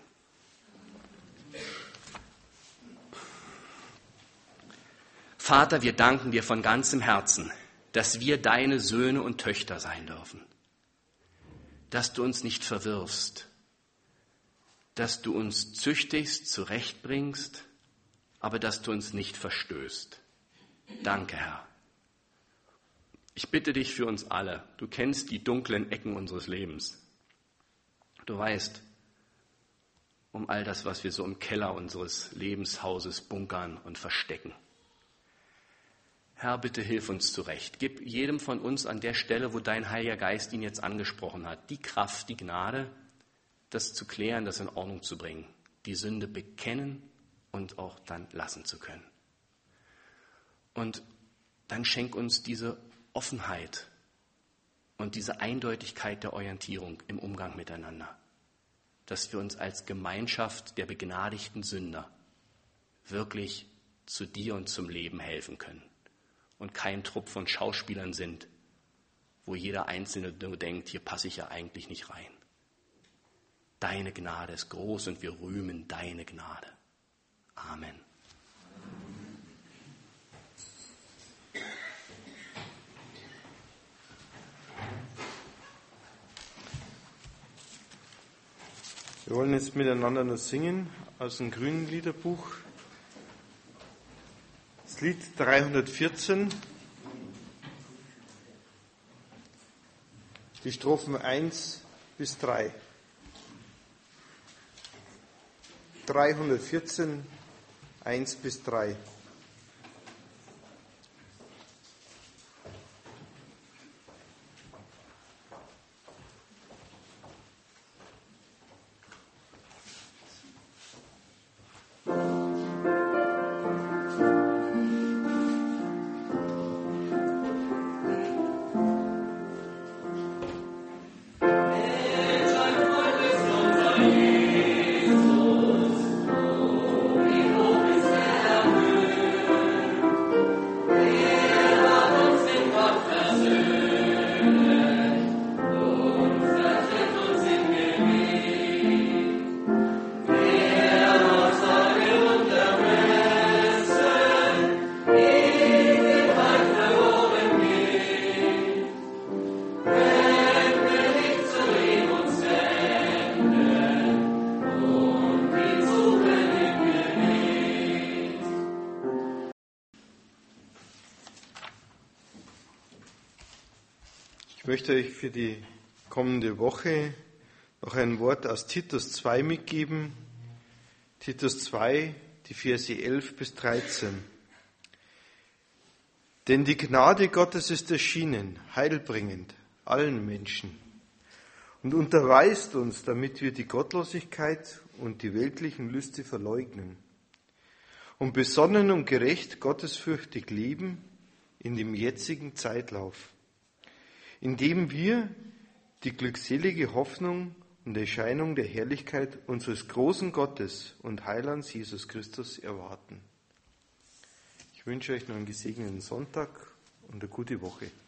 Vater, wir danken dir von ganzem Herzen, dass wir deine Söhne und Töchter sein dürfen. Dass du uns nicht verwirfst, dass du uns züchtigst, zurechtbringst, aber dass du uns nicht verstößt. Danke, Herr. Ich bitte dich für uns alle. Du kennst die dunklen Ecken unseres Lebens. Du weißt um all das, was wir so im Keller unseres Lebenshauses bunkern und verstecken. Herr, bitte hilf uns zurecht. Gib jedem von uns an der Stelle, wo dein Heiliger Geist ihn jetzt angesprochen hat, die Kraft, die Gnade, das zu klären, das in Ordnung zu bringen, die Sünde bekennen und auch dann lassen zu können. Und dann schenk uns diese Offenheit und diese Eindeutigkeit der Orientierung im Umgang miteinander, dass wir uns als Gemeinschaft der begnadigten Sünder wirklich zu dir und zum Leben helfen können und kein Trupp von Schauspielern sind, wo jeder Einzelne nur denkt, hier passe ich ja eigentlich nicht rein. Deine Gnade ist groß und wir rühmen deine Gnade. Amen. Wir wollen jetzt miteinander noch singen aus dem grünen Liederbuch. Das Lied 314, die Strophen 1 bis 3. 314, 1 bis 3. Ich möchte euch für die kommende Woche noch ein Wort aus Titus 2 mitgeben. Titus 2, die Verse 11 bis 13. Denn die Gnade Gottes ist erschienen, heilbringend allen Menschen und unterweist uns, damit wir die Gottlosigkeit und die weltlichen Lüste verleugnen und besonnen und gerecht gottesfürchtig leben in dem jetzigen Zeitlauf, indem wir die glückselige Hoffnung und Erscheinung der Herrlichkeit unseres großen Gottes und Heilands Jesus Christus erwarten. Ich wünsche euch noch einen gesegneten Sonntag und eine gute Woche.